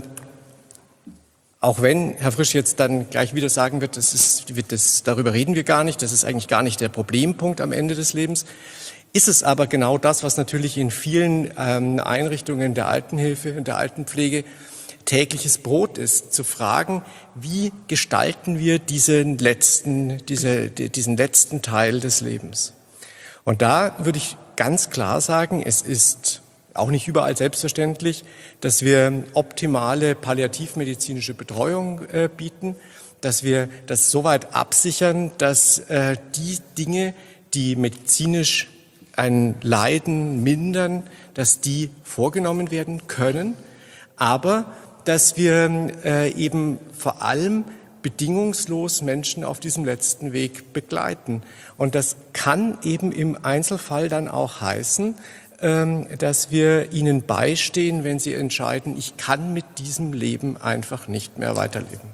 auch wenn Herr Frisch jetzt dann gleich wieder sagen wird, darüber reden wir gar nicht, das ist eigentlich gar nicht der Problempunkt am Ende des Lebens, ist es aber genau das, was natürlich in vielen Einrichtungen der Altenhilfe und der Altenpflege tägliches Brot ist, zu fragen, wie gestalten wir diesen letzten Teil des Lebens. Und da würde ich ganz klar sagen, es ist auch nicht überall selbstverständlich, dass wir optimale palliativmedizinische Betreuung bieten, dass wir das soweit absichern, dass die Dinge, die medizinisch ein Leiden mindern, dass die vorgenommen werden können, aber dass wir eben vor allem bedingungslos Menschen auf diesem letzten Weg begleiten. Und das kann eben im Einzelfall dann auch heißen, dass wir ihnen beistehen, wenn sie entscheiden, ich kann mit diesem Leben einfach nicht mehr weiterleben.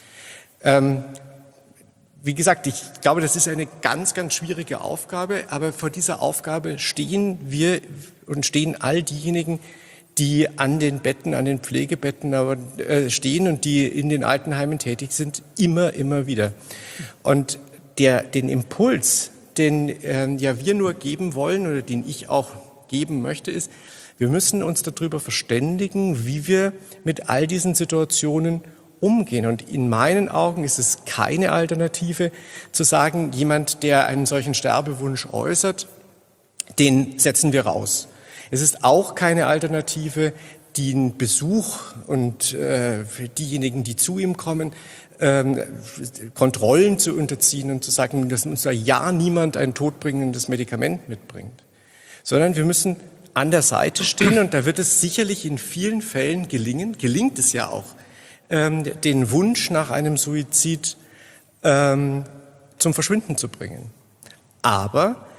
Wie gesagt, ich glaube, das ist eine ganz schwierige Aufgabe, aber vor dieser Aufgabe stehen wir und stehen all diejenigen, die an den Betten, an den Pflegebetten stehen und die in den Altenheimen tätig sind, immer wieder. Und den Impuls, den wir nur geben wollen oder den ich auch geben möchte, ist, wir müssen uns darüber verständigen, wie wir mit all diesen Situationen umgehen. Und in meinen Augen ist es keine Alternative zu sagen, jemand, der einen solchen Sterbewunsch äußert, den setzen wir raus. Es ist auch keine Alternative, den Besuch und für diejenigen, die zu ihm kommen, Kontrollen zu unterziehen und zu sagen, dass uns ja niemand ein todbringendes Medikament mitbringt. Sondern wir müssen an der Seite stehen und da wird es sicherlich in vielen Fällen gelingt es ja auch, den Wunsch nach einem Suizid zum Verschwinden zu bringen. Aber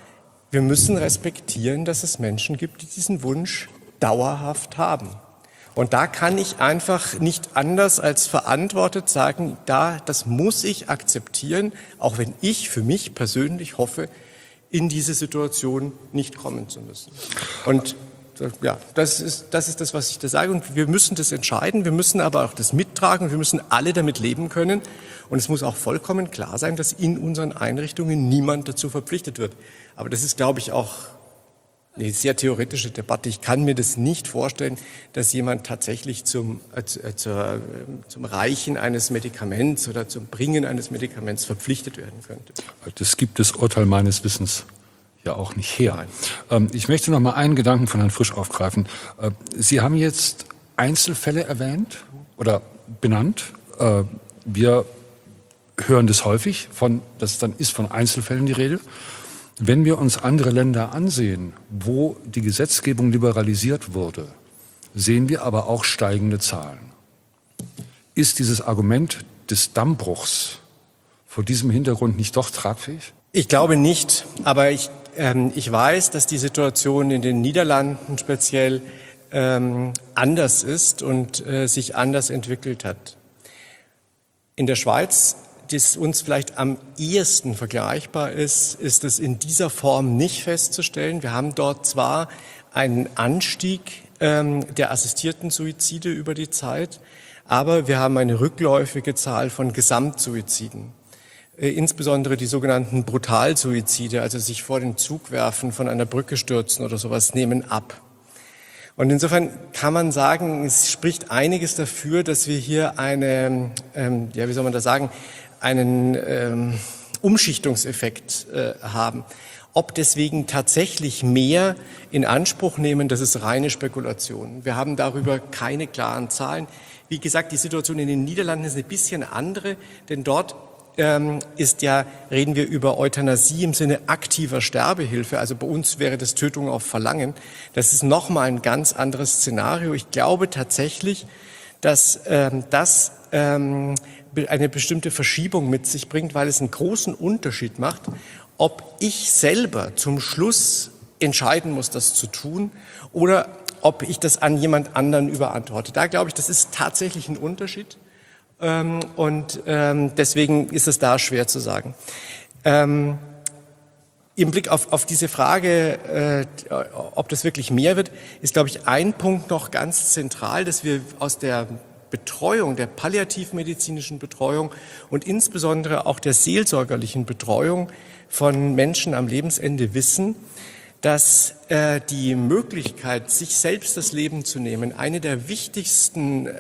Wir müssen respektieren, dass es Menschen gibt, die diesen Wunsch dauerhaft haben. Und da kann ich einfach nicht anders als verantwortet sagen, das muss ich akzeptieren, auch wenn ich für mich persönlich hoffe, in diese Situation nicht kommen zu müssen. Und ja, das ist das, was ich da sage. Und wir müssen das entscheiden, wir müssen aber auch das mittragen, wir müssen alle damit leben können. Und es muss auch vollkommen klar sein, dass in unseren Einrichtungen niemand dazu verpflichtet wird. Aber das ist, glaube ich, auch eine sehr theoretische Debatte. Ich kann mir das nicht vorstellen, dass jemand tatsächlich zum Reichen eines Medikaments oder zum Bringen eines Medikaments verpflichtet werden könnte.
Das gibt das Urteil meines Wissens ja auch nicht her. Ich möchte noch mal einen Gedanken von Herrn Frisch aufgreifen. Sie haben jetzt Einzelfälle erwähnt oder benannt. Wir hören das häufig, dass dann ist von Einzelfällen die Rede. Wenn wir uns andere Länder ansehen, wo die Gesetzgebung liberalisiert wurde, sehen wir aber auch steigende Zahlen. Ist dieses Argument des Dammbruchs vor diesem Hintergrund nicht doch tragfähig?
Ich glaube nicht, aber ich weiß, dass die Situation in den Niederlanden speziell anders ist und sich anders entwickelt hat. In der Schweiz, das uns vielleicht am ehesten vergleichbar ist es in dieser Form nicht festzustellen. Wir haben dort zwar einen Anstieg der assistierten Suizide über die Zeit, aber wir haben eine rückläufige Zahl von Gesamtsuiziden. Insbesondere die sogenannten Brutalsuizide, also sich vor den Zug werfen, von einer Brücke stürzen oder sowas, nehmen ab. Und insofern kann man sagen, es spricht einiges dafür, dass wir hier einen Umschichtungseffekt haben. Ob deswegen tatsächlich mehr in Anspruch nehmen, das ist reine Spekulation. Wir haben darüber keine klaren Zahlen. Wie gesagt, die Situation in den Niederlanden ist ein bisschen andere, denn dort reden wir über Euthanasie im Sinne aktiver Sterbehilfe. Also bei uns wäre das Tötung auf Verlangen. Das ist nochmal ein ganz anderes Szenario. Ich glaube tatsächlich, dass das eine bestimmte Verschiebung mit sich bringt, weil es einen großen Unterschied macht, ob ich selber zum Schluss entscheiden muss, das zu tun, oder ob ich das an jemand anderen überantworte. Da glaube ich, das ist tatsächlich ein Unterschied. Deswegen ist es da schwer zu sagen. Im Blick auf diese Frage, ob das wirklich mehr wird, ist, glaube ich, ein Punkt noch ganz zentral, dass wir aus der Betreuung, der palliativmedizinischen Betreuung und insbesondere auch der seelsorgerlichen Betreuung von Menschen am Lebensende wissen, dass die Möglichkeit, sich selbst das Leben zu nehmen, eine der wichtigsten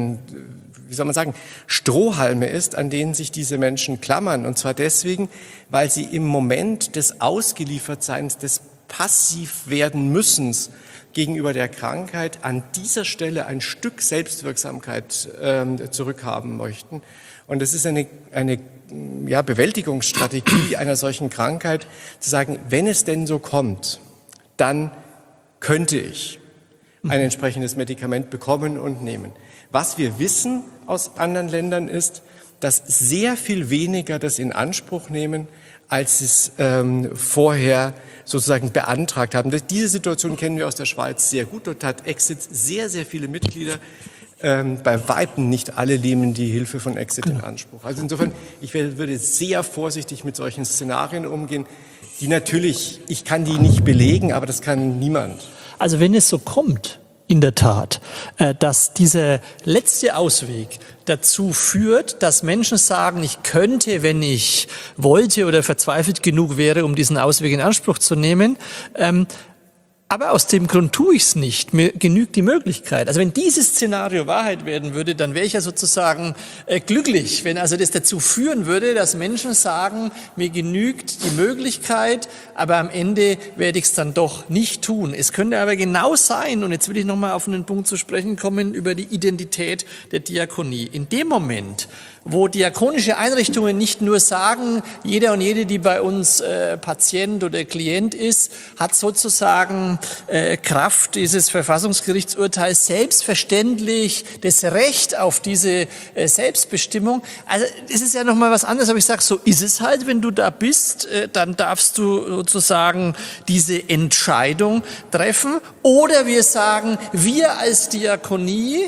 Strohhalme ist, an denen sich diese Menschen klammern. Und zwar deswegen, weil sie im Moment des Ausgeliefertseins, des Passivwerden-Müssens gegenüber der Krankheit an dieser Stelle ein Stück Selbstwirksamkeit zurückhaben möchten. Und es ist eine Bewältigungsstrategie einer solchen Krankheit, zu sagen, wenn es denn so kommt, dann könnte ich ein entsprechendes Medikament bekommen und nehmen. Was wir wissen aus anderen Ländern ist, dass sehr viel weniger das in Anspruch nehmen, als es vorher sozusagen beantragt haben. Diese Situation kennen wir aus der Schweiz sehr gut. Dort hat Exit sehr, sehr viele Mitglieder. Bei Weitem nicht alle nehmen die Hilfe von Exit in Anspruch. Also insofern, ich würde sehr vorsichtig mit solchen Szenarien umgehen, die natürlich, ich kann die nicht belegen, aber das kann niemand.
Also wenn es so kommt, in der Tat, dass dieser letzte Ausweg dazu führt, dass Menschen sagen, ich könnte, wenn ich wollte oder verzweifelt genug wäre, um diesen Ausweg in Anspruch zu nehmen, aber aus dem Grund tue ich es nicht. Mir genügt die Möglichkeit. Also wenn dieses Szenario Wahrheit werden würde, dann wäre ich ja sozusagen glücklich. Wenn also das dazu führen würde, dass Menschen sagen, mir genügt die Möglichkeit, aber am Ende werde ich es dann doch nicht tun. Es könnte aber genau sein, und jetzt will ich nochmal auf einen Punkt zu sprechen kommen, über die Identität der Diakonie. In dem Moment, wo diakonische Einrichtungen nicht nur sagen, jeder und jede, die bei uns Patient oder Klient ist, hat sozusagen Kraft dieses Verfassungsgerichtsurteils selbstverständlich das Recht auf diese Selbstbestimmung. Also es ist ja nochmal was anderes, aber ich sage, so ist es halt, wenn du da bist, dann darfst du sozusagen diese Entscheidung treffen. Oder wir sagen, wir als Diakonie,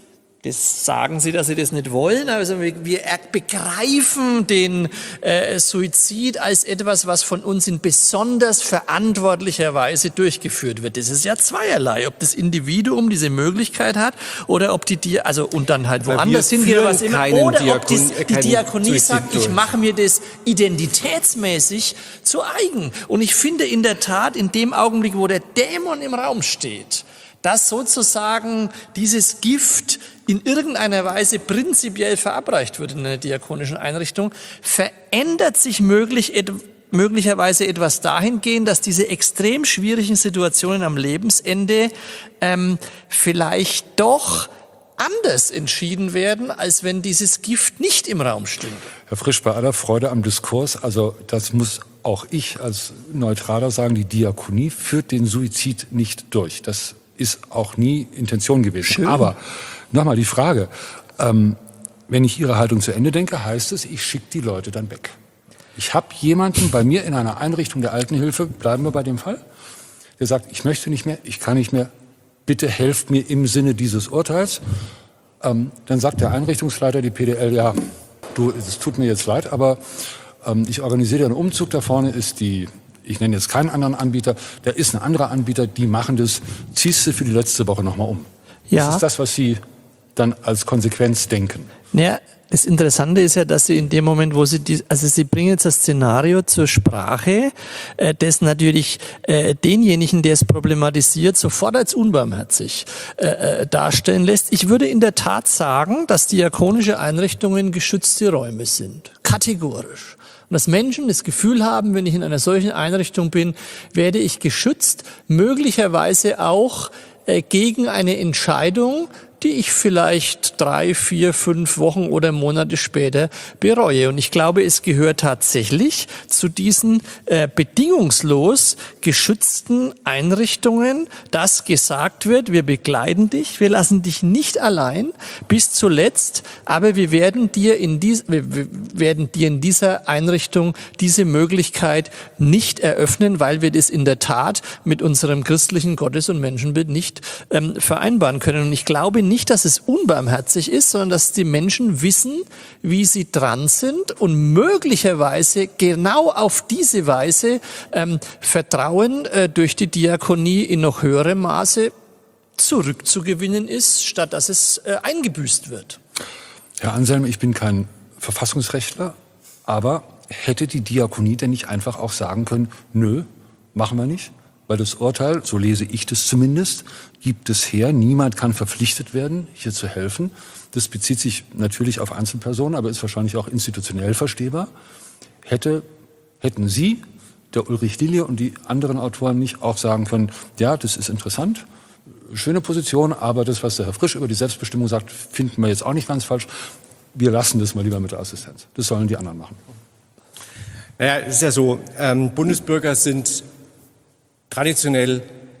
das sagen sie, dass sie das nicht wollen. Also wir begreifen den Suizid als etwas, was von uns in besonders verantwortlicher Weise durchgeführt wird. Das ist ja zweierlei, ob das Individuum diese Möglichkeit hat oder ob und dann halt woanders hingeht oder was immer, oder ob die Diakonie sagt, ich mache mir das identitätsmäßig zu eigen. Und ich finde in der Tat, in dem Augenblick, wo der Dämon im Raum steht, dass sozusagen dieses Gift in irgendeiner Weise prinzipiell verabreicht wird in einer diakonischen Einrichtung, verändert sich möglicherweise etwas dahingehend, dass diese extrem schwierigen Situationen am Lebensende vielleicht doch anders entschieden werden, als wenn dieses Gift nicht im Raum stünde.
Herr Frisch, bei aller Freude am Diskurs, also das muss auch ich als Neutraler sagen, die Diakonie führt den Suizid nicht durch. Das ist auch nie Intention gewesen.
Schön.
Aber nochmal die Frage, wenn ich Ihre Haltung zu Ende denke, heißt es, ich schicke die Leute dann weg. Ich habe jemanden bei mir in einer Einrichtung der Altenhilfe, bleiben wir bei dem Fall, der sagt, ich möchte nicht mehr, ich kann nicht mehr, bitte helft mir im Sinne dieses Urteils. Dann sagt der Einrichtungsleiter, die PDL, ja, du, es tut mir jetzt leid, aber ich organisiere dir einen Umzug, da vorne ist ich nenne jetzt keinen anderen Anbieter, da ist ein anderer Anbieter, die machen das, ziehst du für die letzte Woche nochmal um.
Ja.
Das ist das, was Sie dann als Konsequenz denken.
Naja, das Interessante ist ja, dass Sie in dem Moment, wo Sie Sie bringen jetzt das Szenario zur Sprache, das natürlich denjenigen, der es problematisiert, sofort als unbarmherzig darstellen lässt. Ich würde in der Tat sagen, dass diakonische Einrichtungen geschützte Räume sind. Kategorisch. Und dass Menschen das Gefühl haben, wenn ich in einer solchen Einrichtung bin, werde ich geschützt, möglicherweise auch gegen eine Entscheidung, die ich vielleicht 3, 4, 5 Wochen oder Monate später bereue. Und ich glaube, es gehört tatsächlich zu diesen bedingungslos geschützten Einrichtungen, dass gesagt wird, wir begleiten dich, wir lassen dich nicht allein bis zuletzt, aber wir werden dir in dieser Einrichtung diese Möglichkeit nicht eröffnen, weil wir das in der Tat mit unserem christlichen Gottes- und Menschenbild nicht vereinbaren können. Und ich glaube nicht, dass es unbarmherzig ist, sondern dass die Menschen wissen, wie sie dran sind und möglicherweise genau auf diese Weise Vertrauen durch die Diakonie in noch höherem Maße zurückzugewinnen ist, statt dass es eingebüßt wird.
Herr Anselm, ich bin kein Verfassungsrechtler, aber hätte die Diakonie denn nicht einfach auch sagen können, nö, machen wir nicht? Weil das Urteil, so lese ich das zumindest, gibt es her. Niemand kann verpflichtet werden, hier zu helfen. Das bezieht sich natürlich auf Einzelpersonen, aber ist wahrscheinlich auch institutionell verstehbar. Hätten Sie, der Ulrich Lilje und die anderen Autoren nicht auch sagen können, ja, das ist interessant, schöne Position, aber das, was der Herr Frisch über die Selbstbestimmung sagt, finden wir jetzt auch nicht ganz falsch. Wir lassen das mal lieber mit der Assistenz. Das sollen die anderen machen.
Naja, es ist ja so, Bundesbürger sind traditionell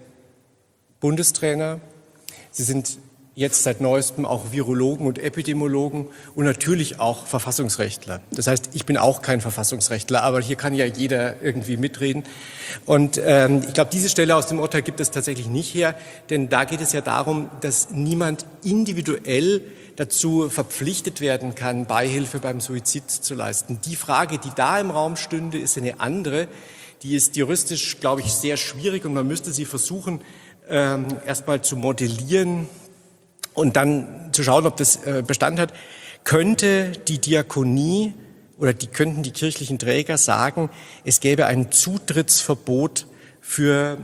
Bundestrainer. Sie sind jetzt seit Neuestem auch Virologen und Epidemiologen und natürlich auch Verfassungsrechtler. Das heißt, ich bin auch kein Verfassungsrechtler, aber hier kann ja jeder irgendwie mitreden. Und ich glaube, diese Stelle aus dem Urteil gibt es tatsächlich nicht her, denn da geht es ja darum, dass niemand individuell dazu verpflichtet werden kann, Beihilfe beim Suizid zu leisten. Die Frage, die da im Raum stünde, ist eine andere. Die ist juristisch, glaube ich, sehr schwierig und man müsste sie versuchen, erstmal zu modellieren und dann zu schauen, ob das Bestand hat. Könnte die Diakonie oder könnten die kirchlichen Träger sagen, es gäbe ein Zutrittsverbot für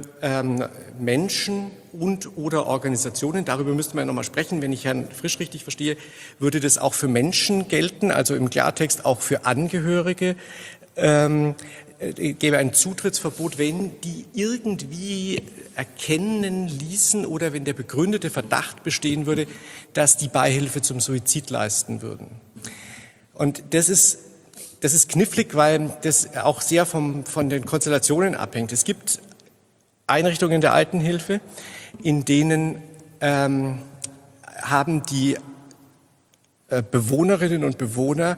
Menschen und oder Organisationen, darüber müsste man ja nochmal sprechen, wenn ich Herrn Frisch richtig verstehe, würde das auch für Menschen gelten, also im Klartext auch für Angehörige, gäbe ein Zutrittsverbot, wenn die irgendwie erkennen ließen oder wenn der begründete Verdacht bestehen würde, dass die Beihilfe zum Suizid leisten würden. Und das ist knifflig, weil das auch sehr von den Konstellationen abhängt. Es gibt Einrichtungen der Altenhilfe, in denen haben die Bewohnerinnen und Bewohner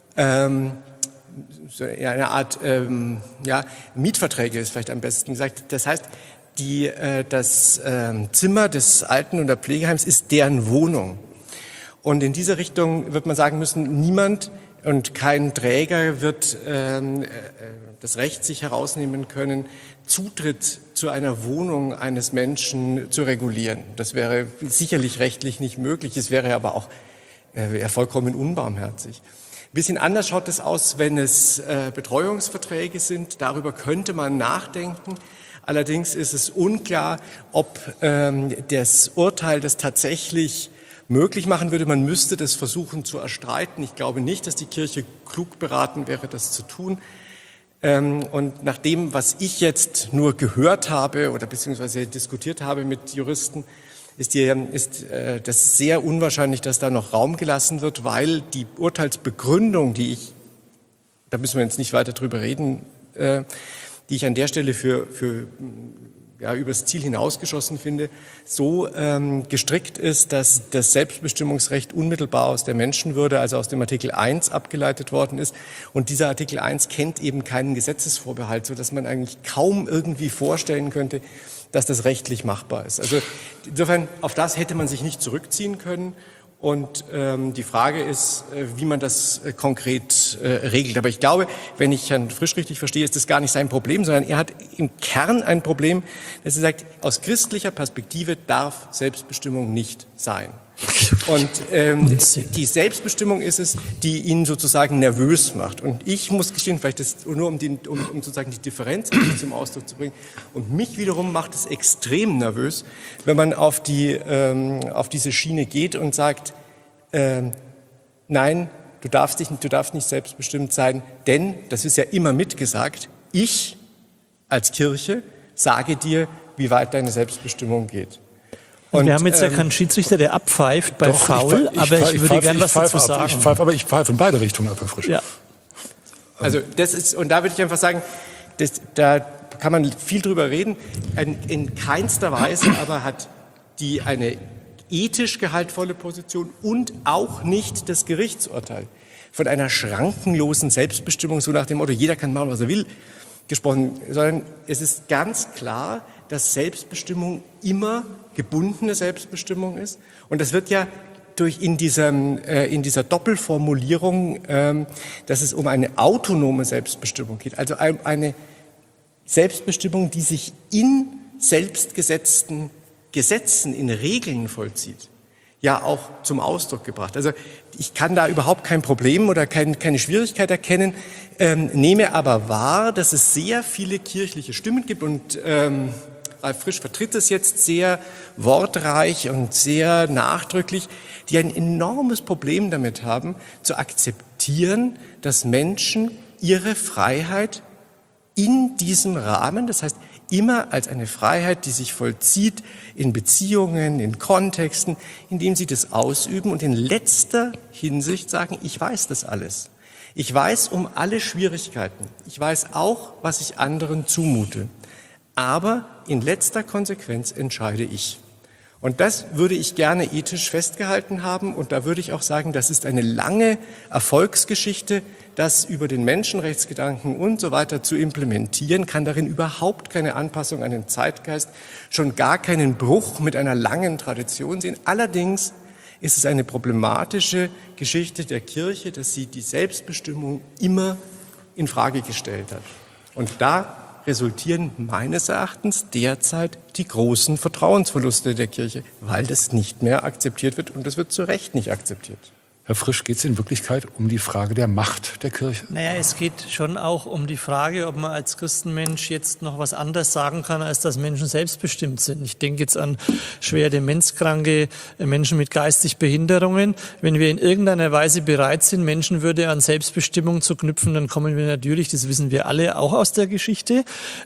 so eine Art Mietverträge ist vielleicht am besten gesagt. Das heißt, das Zimmer des Alten- oder Pflegeheims ist deren Wohnung. Und in dieser Richtung wird man sagen müssen, niemand und kein Träger wird das Recht sich herausnehmen können, Zutritt zu einer Wohnung eines Menschen zu regulieren. Das wäre sicherlich rechtlich nicht möglich, es wäre aber auch vollkommen unbarmherzig. Ein bisschen anders schaut es aus, wenn es Betreuungsverträge sind. Darüber könnte man nachdenken. Allerdings ist es unklar, ob das Urteil das tatsächlich möglich machen würde. Man müsste das versuchen zu erstreiten. Ich glaube nicht, dass die Kirche klug beraten wäre, das zu tun. Und nach dem, was ich jetzt nur gehört habe oder beziehungsweise diskutiert habe mit Juristen, ist das sehr unwahrscheinlich, dass da noch Raum gelassen wird, weil die Urteilsbegründung, da müssen wir jetzt nicht weiter drüber reden, die ich an der Stelle für übers Ziel hinausgeschossen finde, so gestrickt ist, dass das Selbstbestimmungsrecht unmittelbar aus der Menschenwürde, also aus dem Artikel 1 abgeleitet worden ist. Und dieser Artikel 1 kennt eben keinen Gesetzesvorbehalt, sodass man eigentlich kaum irgendwie vorstellen könnte, dass das rechtlich machbar ist. Also insofern, auf das hätte man sich nicht zurückziehen können. Und die Frage ist, wie man das konkret regelt. Aber ich glaube, wenn ich Herrn Frisch richtig verstehe, ist das gar nicht sein Problem, sondern er hat im Kern ein Problem, dass er sagt, aus christlicher Perspektive darf Selbstbestimmung nicht sein. Und die Selbstbestimmung ist es, die ihn sozusagen nervös macht. Und ich muss gestehen, vielleicht das nur um sozusagen die Differenz zum Ausdruck zu bringen. Und mich wiederum macht es extrem nervös, wenn man auf diese Schiene geht und sagt, nein, du darfst nicht selbstbestimmt sein, denn, das ist ja immer mitgesagt, ich als Kirche sage dir, wie weit deine Selbstbestimmung geht.
Und wir haben jetzt ja keinen Schiedsrichter, der abpfeift bei Foul, aber ich würde gerne was dazu sagen.
Ich pfeife in beide Richtungen ab, Herr Frisch.
Ja.
Also und da würde ich einfach sagen, da kann man viel drüber reden. In keinster Weise aber hat die eine ethisch gehaltvolle Position und auch nicht das Gerichtsurteil von einer schrankenlosen Selbstbestimmung, so nach dem Motto, jeder kann machen, was er will, gesprochen, sondern es ist ganz klar, dass Selbstbestimmung immer gebundene Selbstbestimmung ist. Und das wird ja in dieser Doppelformulierung, dass es um eine autonome Selbstbestimmung geht, also eine Selbstbestimmung, die sich in selbstgesetzten Gesetzen, in Regeln vollzieht, ja auch zum Ausdruck gebracht. Also ich kann da überhaupt kein Problem oder keine Schwierigkeit erkennen, nehme aber wahr, dass es sehr viele kirchliche Stimmen gibt und Ralf Frisch vertritt es jetzt sehr wortreich und sehr nachdrücklich, die ein enormes Problem damit haben, zu akzeptieren, dass Menschen ihre Freiheit in diesem Rahmen, das heißt immer als eine Freiheit, die sich vollzieht in Beziehungen, in Kontexten, in dem sie das ausüben und in letzter Hinsicht sagen, ich weiß das alles. Ich weiß um alle Schwierigkeiten. Ich weiß auch, was ich anderen zumute. Aber in letzter Konsequenz entscheide ich. Und das würde ich gerne ethisch festgehalten haben. Und da würde ich auch sagen, das ist eine lange Erfolgsgeschichte, das über den Menschenrechtsgedanken und so weiter zu implementieren, kann darin überhaupt keine Anpassung an den Zeitgeist, schon gar keinen Bruch mit einer langen Tradition sehen. Allerdings ist es eine problematische Geschichte der Kirche, dass sie die Selbstbestimmung immer in Frage gestellt hat. Und da resultieren meines Erachtens derzeit die großen Vertrauensverluste der Kirche, weil das nicht mehr akzeptiert wird und das wird zu Recht nicht akzeptiert.
Herr Frisch, geht es in Wirklichkeit um die Frage der Macht der Kirche?
Naja, es geht schon auch um die Frage, ob man als Christenmensch jetzt noch was anderes sagen kann, als dass Menschen selbstbestimmt sind. Ich denke jetzt an schwer demenzkranke Menschen mit geistig Behinderungen. Wenn wir in irgendeiner Weise bereit sind, Menschenwürde an Selbstbestimmung zu knüpfen, dann kommen wir natürlich, das wissen wir alle, auch aus der Geschichte,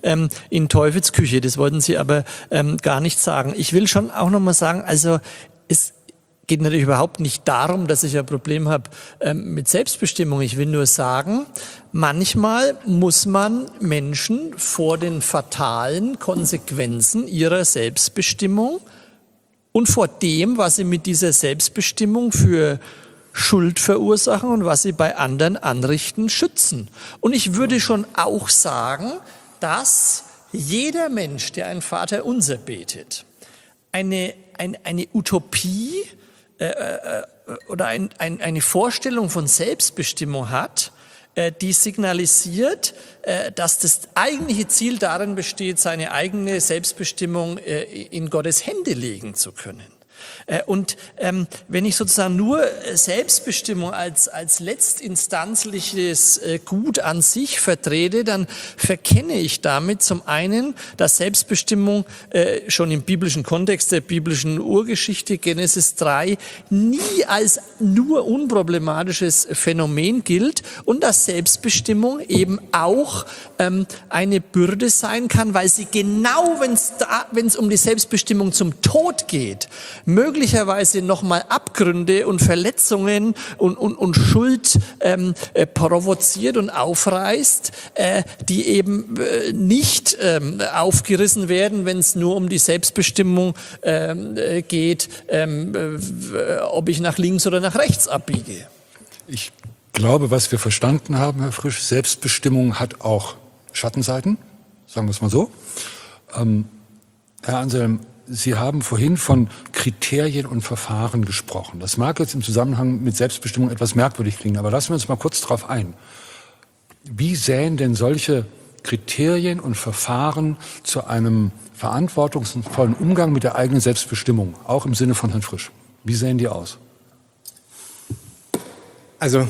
in Teufelsküche. Das wollten Sie aber gar nicht sagen. Ich will schon auch noch mal sagen, also geht natürlich überhaupt nicht darum, dass ich ein Problem habe mit Selbstbestimmung. Ich will nur sagen, manchmal muss man Menschen vor den fatalen Konsequenzen ihrer Selbstbestimmung und vor dem, was sie mit dieser Selbstbestimmung für Schuld verursachen und was sie bei anderen anrichten, schützen. Und ich würde schon auch sagen, dass jeder Mensch, der ein Vaterunser betet, eine Utopie oder eine Vorstellung von Selbstbestimmung hat, die signalisiert, dass das eigentliche Ziel darin besteht, seine eigene Selbstbestimmung in Gottes Hände legen zu können. Und wenn ich sozusagen nur Selbstbestimmung als letztinstanzliches Gut an sich vertrete, dann verkenne ich damit zum einen, dass Selbstbestimmung schon im biblischen Kontext der biblischen Urgeschichte Genesis 3 nie als nur unproblematisches Phänomen gilt und dass Selbstbestimmung eben auch eine Bürde sein kann, weil sie genau, wenn es um die Selbstbestimmung zum Tod geht, möglicherweise nochmal Abgründe und Verletzungen und Schuld provoziert und aufreißt, die eben nicht aufgerissen werden, wenn es nur um die Selbstbestimmung geht, ob ich nach links oder nach rechts abbiege.
Ich glaube, was wir verstanden haben, Herr Frisch, Selbstbestimmung hat auch Schattenseiten, sagen wir es mal so. Herr Anselm, Sie haben vorhin von Kriterien und Verfahren gesprochen. Das mag jetzt im Zusammenhang mit Selbstbestimmung etwas merkwürdig klingen, aber lassen wir uns mal kurz darauf ein. Wie sähen denn solche Kriterien und Verfahren zu einem verantwortungsvollen Umgang mit der eigenen Selbstbestimmung, auch im Sinne von Herrn Frisch? Wie sehen die aus?
Also,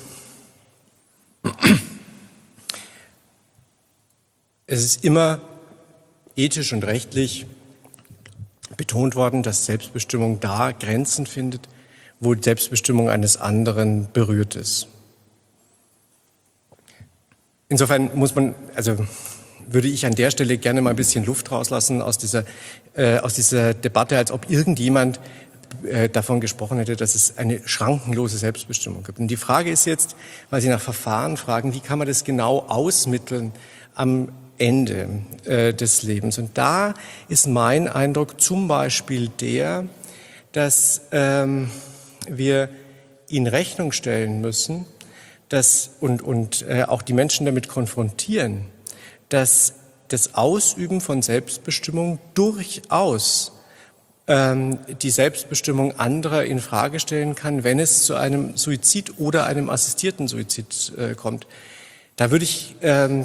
es ist immer ethisch und rechtlich betont worden, dass Selbstbestimmung da Grenzen findet, wo die Selbstbestimmung eines anderen berührt ist. Insofern würde ich an der Stelle gerne mal ein bisschen Luft rauslassen aus dieser Debatte, als ob irgendjemand davon gesprochen hätte, dass es eine schrankenlose Selbstbestimmung gibt. Und die Frage ist jetzt, weil Sie nach Verfahren fragen, wie kann man das genau ausmitteln am Ende des Lebens. Und da ist mein Eindruck zum Beispiel der, dass wir in Rechnung stellen müssen, und auch die Menschen damit konfrontieren, dass das Ausüben von Selbstbestimmung durchaus die Selbstbestimmung anderer in Frage stellen kann, wenn es zu einem Suizid oder einem assistierten Suizid kommt. Da würde ich in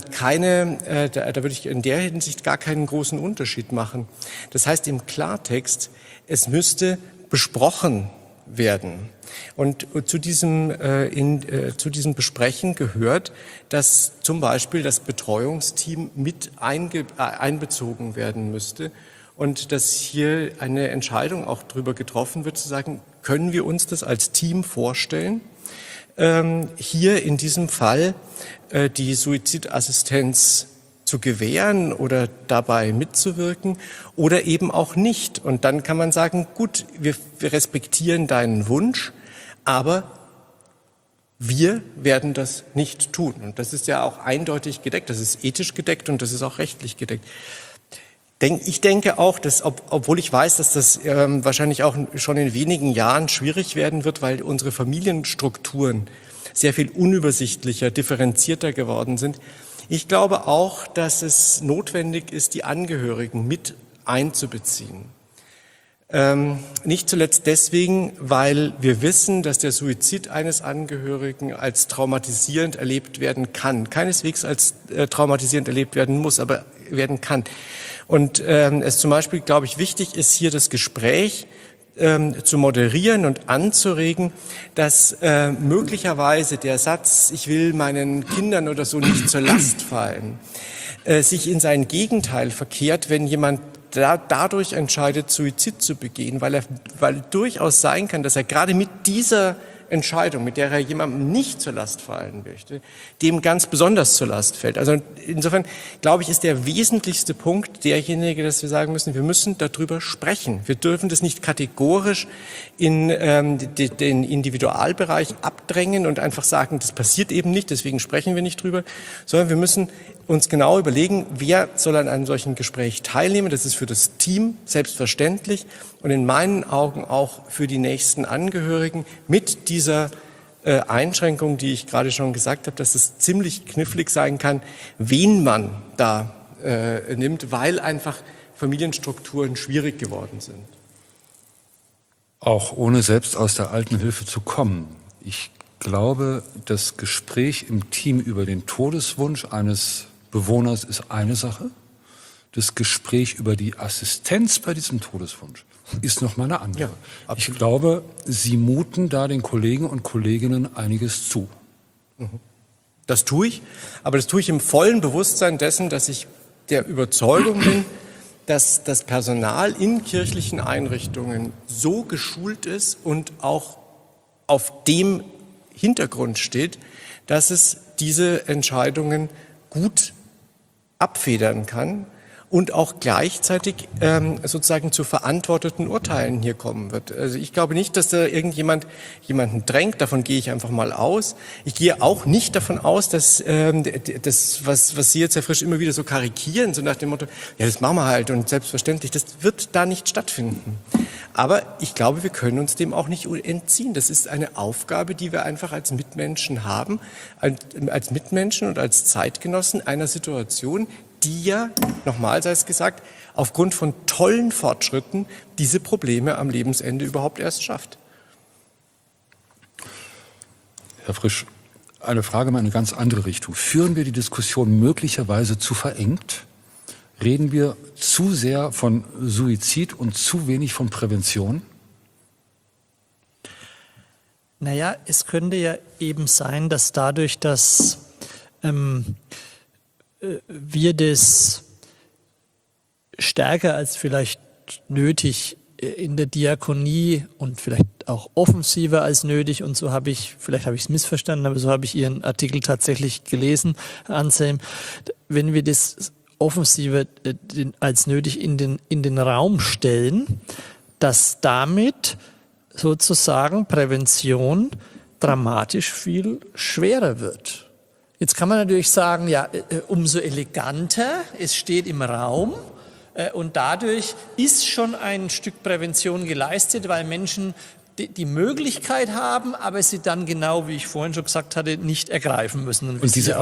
der Hinsicht gar keinen großen Unterschied machen. Das heißt im Klartext, es müsste besprochen werden. Und zu diesem Besprechen gehört, dass zum Beispiel das Betreuungsteam mit einbezogen werden müsste und dass hier eine Entscheidung auch darüber getroffen wird, zu sagen, können wir uns das als Team vorstellen? Hier in diesem Fall die Suizidassistenz zu gewähren oder dabei mitzuwirken oder eben auch nicht. Und dann kann man sagen, gut, wir respektieren deinen Wunsch, aber wir werden das nicht tun. Und das ist ja auch eindeutig gedeckt, das ist ethisch gedeckt und das ist auch rechtlich gedeckt. Ich denke auch, dass, obwohl ich weiß, dass das wahrscheinlich auch schon in wenigen Jahren schwierig werden wird, weil unsere Familienstrukturen sehr viel unübersichtlicher, differenzierter geworden sind. Ich glaube auch, dass es notwendig ist, die Angehörigen mit einzubeziehen. Nicht zuletzt deswegen, weil wir wissen, dass der Suizid eines Angehörigen als traumatisierend erlebt werden kann. Keineswegs als traumatisierend erlebt werden muss, aber werden kann. Und es zum Beispiel, glaube ich, wichtig ist, hier das Gespräch zu moderieren und anzuregen, dass möglicherweise der Satz, ich will meinen Kindern oder so nicht zur Last fallen, sich in sein Gegenteil verkehrt, wenn jemand dadurch entscheidet, Suizid zu begehen, weil durchaus sein kann, dass er gerade mit dieser Entscheidung, mit der er jemandem nicht zur Last fallen möchte, dem ganz besonders zur Last fällt. Also insofern, glaube ich, ist der wesentlichste Punkt derjenige, dass wir sagen müssen, wir müssen darüber sprechen. Wir dürfen das nicht kategorisch in den Individualbereich abdrängen und einfach sagen, das passiert eben nicht, deswegen sprechen wir nicht drüber, sondern wir müssen uns genau überlegen, wer soll an einem solchen Gespräch teilnehmen. Das ist für das Team selbstverständlich und in meinen Augen auch für die nächsten Angehörigen mit dieser Einschränkung, die ich gerade schon gesagt habe, dass es ziemlich knifflig sein kann, wen man da nimmt, weil einfach Familienstrukturen schwierig geworden sind.
Auch ohne selbst aus der Altenhilfe zu kommen. Ich glaube, das Gespräch im Team über den Todeswunsch eines Bewohners ist eine Sache. Das Gespräch über die Assistenz bei diesem Todeswunsch ist noch mal eine andere. Ja, ich glaube, Sie muten da den Kollegen und Kolleginnen einiges zu.
Das tue ich, aber das tue ich im vollen Bewusstsein dessen, dass ich der Überzeugung bin, dass das Personal in kirchlichen Einrichtungen so geschult ist und auch auf dem Hintergrund steht, dass es diese Entscheidungen gut abfedern kann und auch gleichzeitig sozusagen zu verantworteten Urteilen hier kommen wird. Also ich glaube nicht, dass da jemanden drängt, davon gehe ich einfach mal aus. Ich gehe auch nicht davon aus, dass das, was Sie jetzt, Herr Frisch, immer wieder so karikieren, so nach dem Motto, ja, das machen wir halt und selbstverständlich, das wird da nicht stattfinden. Aber ich glaube, wir können uns dem auch nicht entziehen. Das ist eine Aufgabe, die wir einfach als Mitmenschen haben, als Mitmenschen und als Zeitgenossen einer Situation, die ja, nochmal sei es gesagt, aufgrund von tollen Fortschritten diese Probleme am Lebensende überhaupt erst schafft.
Herr Frisch, eine Frage in eine ganz andere Richtung. Führen wir die Diskussion möglicherweise zu verengt? Reden wir zu sehr von Suizid und zu wenig von Prävention?
Naja, es könnte ja eben sein, dass dadurch, dass wir das stärker als vielleicht nötig in der Diakonie und vielleicht auch offensiver als nötig, und so habe ich, vielleicht habe ich es missverstanden, aber so habe ich Ihren Artikel tatsächlich gelesen, Herr Anselm, wenn wir das offensiver als nötig in den Raum stellen, dass damit sozusagen Prävention dramatisch viel schwerer wird. Jetzt kann man natürlich sagen, ja, umso eleganter, es steht im Raum und dadurch ist schon ein Stück Prävention geleistet, weil Menschen die Möglichkeit haben, aber sie dann genau, wie ich vorhin schon gesagt hatte, nicht ergreifen müssen.
Und diese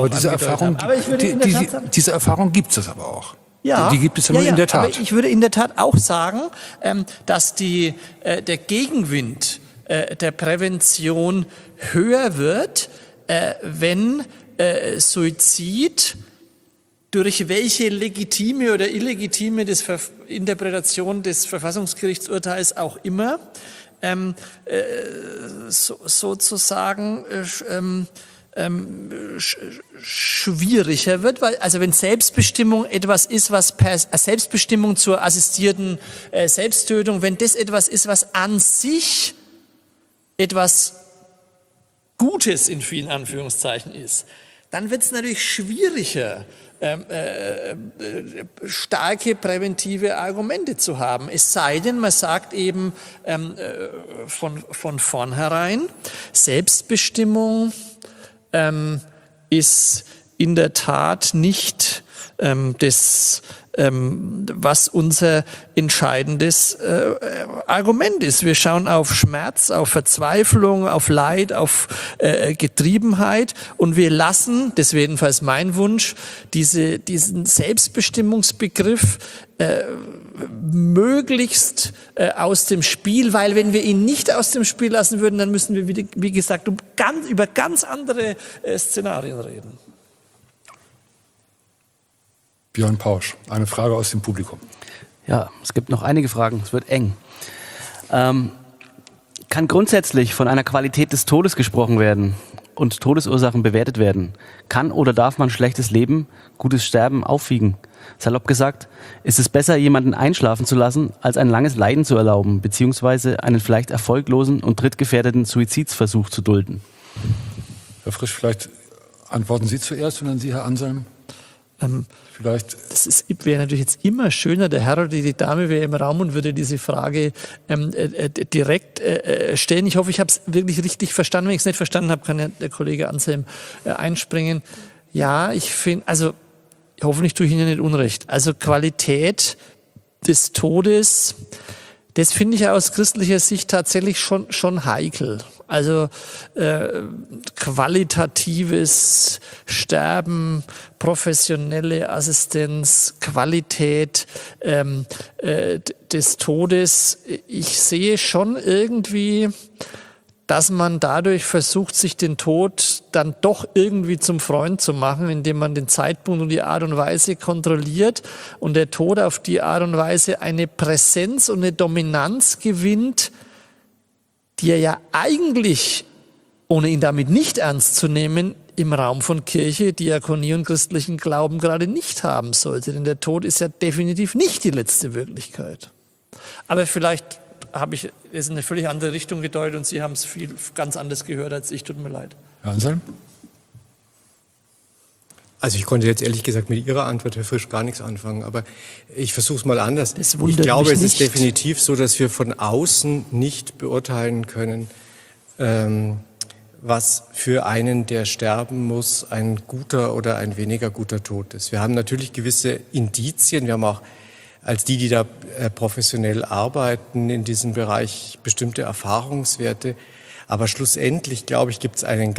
Erfahrung gibt es aber auch.
Ja,
die gibt es ja, in der Tat.
Aber ich würde in der Tat auch sagen, dass der Gegenwind der Prävention höher wird, wenn Suizid durch welche legitime oder illegitime Interpretation des Verfassungsgerichtsurteils auch immer sozusagen schwieriger wird, weil also wenn Selbstbestimmung etwas ist, was Selbstbestimmung zur assistierten Selbsttötung, wenn das etwas ist, was an sich etwas Gutes in vielen Anführungszeichen ist, dann wird es natürlich schwieriger, starke präventive Argumente zu haben. Es sei denn, man sagt eben von vornherein, Selbstbestimmung ist in der Tat nicht das, was unser entscheidendes Argument ist. Wir schauen auf Schmerz, auf Verzweiflung, auf Leid, auf Getriebenheit und wir lassen, das wäre jedenfalls mein Wunsch, diesen Selbstbestimmungsbegriff möglichst aus dem Spiel, weil wenn wir ihn nicht aus dem Spiel lassen würden, dann müssen wir, wie gesagt, über ganz andere Szenarien reden.
Björn Pausch, eine Frage aus dem Publikum.
Ja, es gibt noch einige Fragen, es wird eng. Kann grundsätzlich von einer Qualität des Todes gesprochen werden und Todesursachen bewertet werden? Kann oder darf man schlechtes Leben, gutes Sterben aufwiegen? Salopp gesagt, ist es besser, jemanden einschlafen zu lassen, als ein langes Leiden zu erlauben, beziehungsweise einen vielleicht erfolglosen und drittgefährdeten Suizidsversuch zu dulden.
Herr Frisch, vielleicht antworten Sie zuerst und dann Sie, Herr Anselm. Vielleicht.
Das wäre natürlich jetzt immer schöner, der Herr oder die Dame wäre im Raum und würde diese Frage direkt stellen. Ich hoffe, ich habe es wirklich richtig verstanden. Wenn ich es nicht verstanden habe, kann ja der Kollege Anselm einspringen. Ja, ich finde, also hoffentlich tue ich Ihnen nicht Unrecht. Also Qualität des Todes, das finde ich aus christlicher Sicht tatsächlich schon heikel. Also qualitatives Sterben, professionelle Assistenz, Qualität des Todes. Ich sehe schon irgendwie, dass man dadurch versucht, sich den Tod dann doch irgendwie zum Freund zu machen, indem man den Zeitpunkt und die Art und Weise kontrolliert und der Tod auf die Art und Weise eine Präsenz und eine Dominanz gewinnt, die er ja eigentlich, ohne ihn damit nicht ernst zu nehmen, im Raum von Kirche, Diakonie und christlichen Glauben gerade nicht haben sollte. Denn der Tod ist ja definitiv nicht die letzte Wirklichkeit. Aber vielleicht habe ich es in eine völlig andere Richtung gedeutet und Sie haben es ganz anders gehört als ich. Tut mir leid.
Herr Anselm?
Also ich konnte jetzt ehrlich gesagt mit Ihrer Antwort, Herr Frisch, gar nichts anfangen, aber ich versuche es mal anders.
Das
Ich
wundert
glaube,
mich
es ist
nicht.
definitiv so, dass wir von außen nicht beurteilen können, was für einen, der sterben muss, ein guter oder ein weniger guter Tod ist. Wir haben natürlich gewisse Indizien, wir haben auch als die da professionell arbeiten in diesem Bereich bestimmte Erfahrungswerte, aber schlussendlich, glaube ich, gibt es eine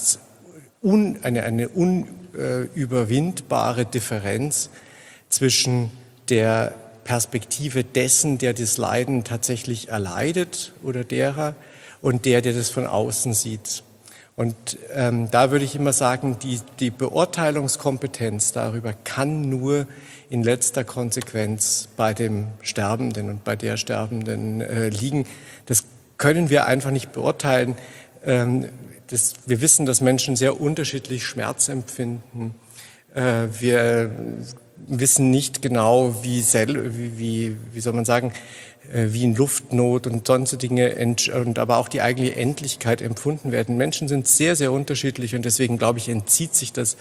unüberwindbare Differenz zwischen der Perspektive dessen, der das Leiden tatsächlich erleidet oder derer, und der das von außen sieht. Und da würde ich immer sagen, die Beurteilungskompetenz darüber kann nur in letzter Konsequenz bei dem Sterbenden und bei der Sterbenden liegen. Das können wir einfach nicht beurteilen. Wir wissen, dass Menschen sehr unterschiedlich Schmerz empfinden. Wir wissen nicht genau, wie soll man sagen, wie in Luftnot und sonstige Dinge und aber auch die eigene Endlichkeit empfunden werden. Menschen sind sehr, sehr unterschiedlich und deswegen, glaube ich, entzieht sich das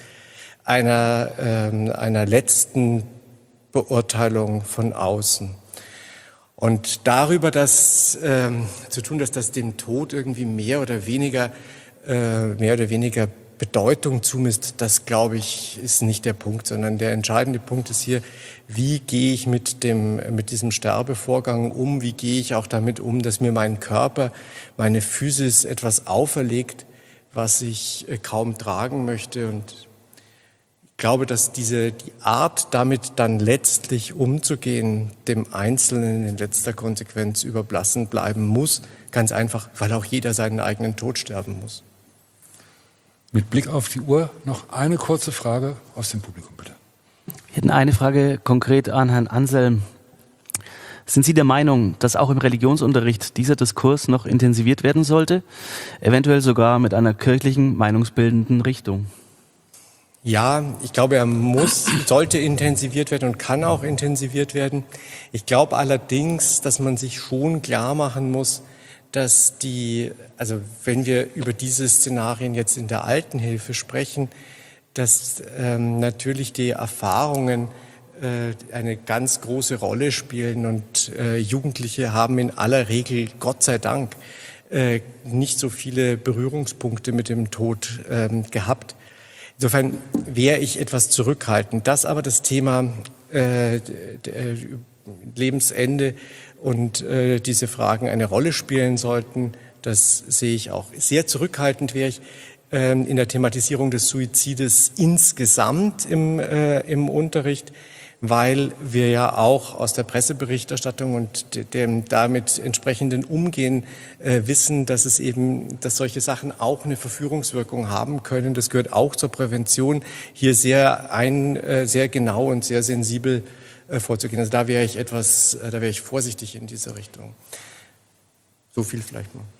einer letzten Beurteilung von außen. Und darüber das zu tun, dass das dem Tod irgendwie mehr oder weniger Bedeutung zumisst, das, glaube ich, ist nicht der Punkt, sondern der entscheidende Punkt ist hier, wie gehe ich mit diesem Sterbevorgang um, wie gehe ich auch damit um, dass mir mein Körper, meine Physis etwas auferlegt, was ich kaum tragen möchte. Und ich glaube, dass die Art, damit dann letztlich umzugehen, dem Einzelnen in letzter Konsequenz überlassen bleiben muss, ganz einfach, weil auch jeder seinen eigenen Tod sterben muss.
Mit Blick auf die Uhr noch eine kurze Frage aus dem Publikum, bitte.
Ich hätte eine Frage konkret an Herrn Anselm. Sind Sie der Meinung, dass auch im Religionsunterricht dieser Diskurs noch intensiviert werden sollte? Eventuell sogar mit einer kirchlichen, meinungsbildenden Richtung?
Ja, ich glaube, er sollte intensiviert werden und kann auch intensiviert werden. Ich glaube allerdings, dass man sich schon klar machen muss, dass also wenn wir über diese Szenarien jetzt in der Altenhilfe sprechen, dass natürlich die Erfahrungen eine ganz große Rolle spielen und Jugendliche haben in aller Regel, Gott sei Dank, nicht so viele Berührungspunkte mit dem Tod gehabt. Insofern wäre ich etwas zurückhaltend. Dass aber das Thema Lebensende und diese Fragen eine Rolle spielen sollten, das sehe ich auch. Sehr zurückhaltend wäre ich in der Thematisierung des Suizides insgesamt im Unterricht, weil wir ja auch aus der Presseberichterstattung und dem damit entsprechenden Umgehen wissen, dass solche Sachen auch eine Verführungswirkung haben können. Das gehört auch zur Prävention, hier sehr genau und sehr sensibel vorzugehen. Also da wäre ich vorsichtig in dieser Richtung. So viel vielleicht mal.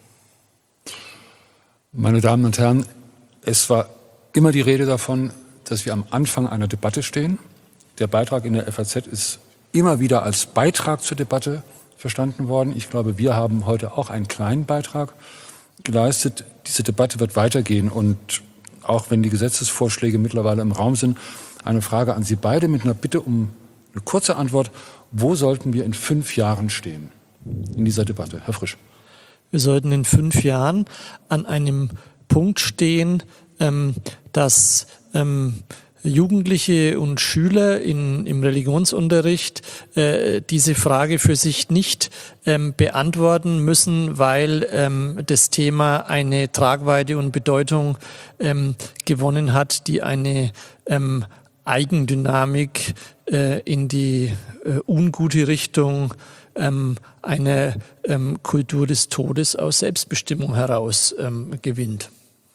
Meine Damen und Herren, es war immer die Rede davon, dass wir am Anfang einer Debatte stehen. der Beitrag in der FAZ ist immer wieder als Beitrag zur Debatte verstanden worden. Ich glaube, wir haben heute auch einen kleinen Beitrag geleistet. Diese Debatte wird weitergehen und auch wenn die Gesetzesvorschläge mittlerweile im Raum sind, eine Frage an Sie beide mit einer Bitte um eine kurze Antwort. Wo sollten wir in 5 Jahren stehen in dieser Debatte? Herr Frisch.
Wir sollten in 5 Jahren an einem Punkt stehen, dass Jugendliche und Schüler im Religionsunterricht diese Frage für sich nicht beantworten müssen, weil das Thema eine Tragweite und Bedeutung gewonnen hat, die eine Eigendynamik in die ungute Richtung einer Kultur des Todes aus Selbstbestimmung heraus gewinnt.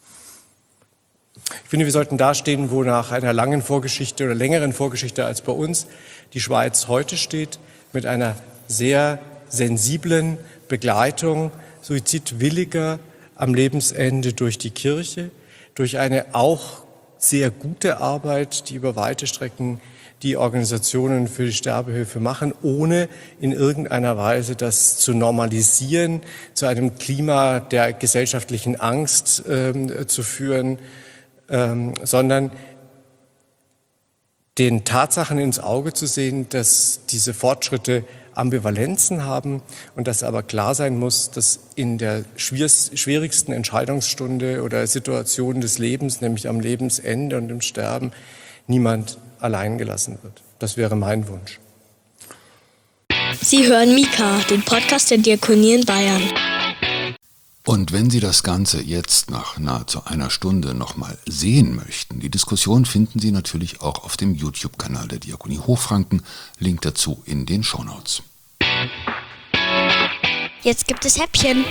Ich finde, wir sollten da stehen, wo nach einer langen Vorgeschichte oder längeren Vorgeschichte als bei uns die Schweiz heute steht, mit einer sehr sensiblen Begleitung Suizidwilliger am Lebensende durch die Kirche, durch eine auch sehr gute Arbeit, die über weite Strecken die Organisationen für die Sterbehilfe machen, ohne in irgendeiner Weise das zu normalisieren, zu einem Klima der gesellschaftlichen Angst zu führen, sondern den Tatsachen ins Auge zu sehen, dass diese Fortschritte Ambivalenzen haben und dass aber klar sein muss, dass in der schwierigsten Entscheidungsstunde oder Situation des Lebens, nämlich am Lebensende und im Sterben, niemand allein gelassen wird. Das wäre mein Wunsch.
Sie hören Mika, den Podcast der Diakonie in Bayern.
Und wenn Sie das Ganze jetzt nach nahezu einer Stunde nochmal sehen möchten, die Diskussion finden Sie natürlich auch auf dem YouTube-Kanal der Diakonie Hochfranken. Link dazu in den Shownotes.
Jetzt gibt es Häppchen.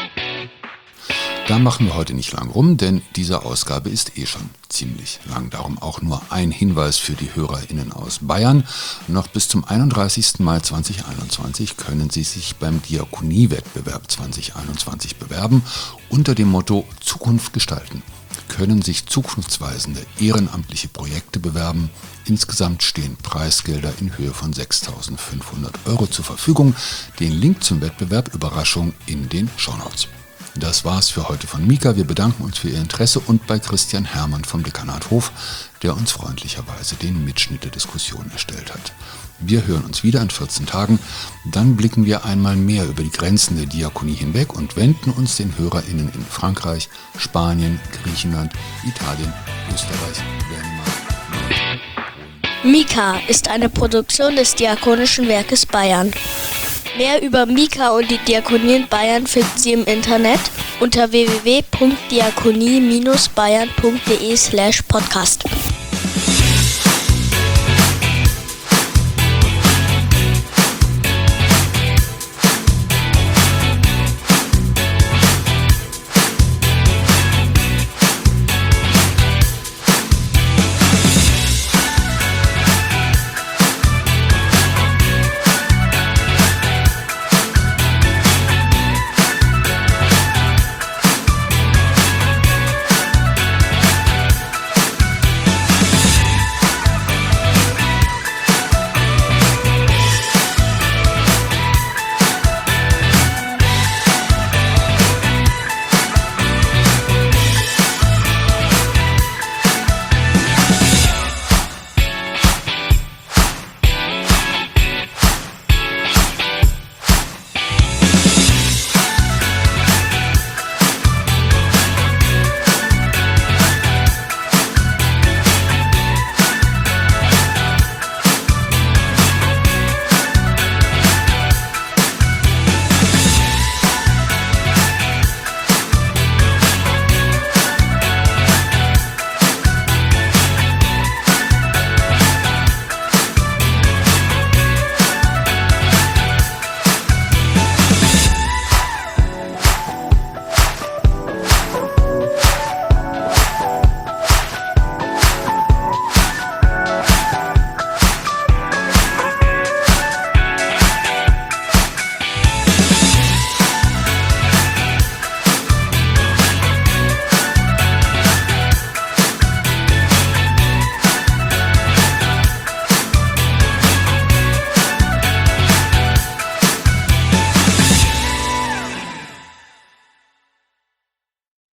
Da machen wir heute nicht lang rum, denn diese Ausgabe ist schon ziemlich lang. Darum auch nur ein Hinweis für die HörerInnen aus Bayern. Noch bis zum 31. Mai 2021 können Sie sich beim Diakoniewettbewerb 2021 bewerben. Unter dem Motto Zukunft gestalten können sich zukunftsweisende ehrenamtliche Projekte bewerben. Insgesamt stehen Preisgelder in Höhe von 6.500 € zur Verfügung. Den Link zum Wettbewerb Überraschung in den Shownotes. Das war's für heute von Mika. Wir bedanken uns für Ihr Interesse und bei Christian Hermann vom Dekanat Hof, der uns freundlicherweise den Mitschnitt der Diskussion erstellt hat. Wir hören uns wieder in 14 Tagen. Dann blicken wir einmal mehr über die Grenzen der Diakonie hinweg und wenden uns den HörerInnen in Frankreich, Spanien, Griechenland, Italien, Österreich, Dänemark.
Mika ist eine Produktion des Diakonischen Werkes Bayern. Mehr über Mika und die Diakonie in Bayern finden Sie im Internet unter www.diakonie-bayern.de/podcast.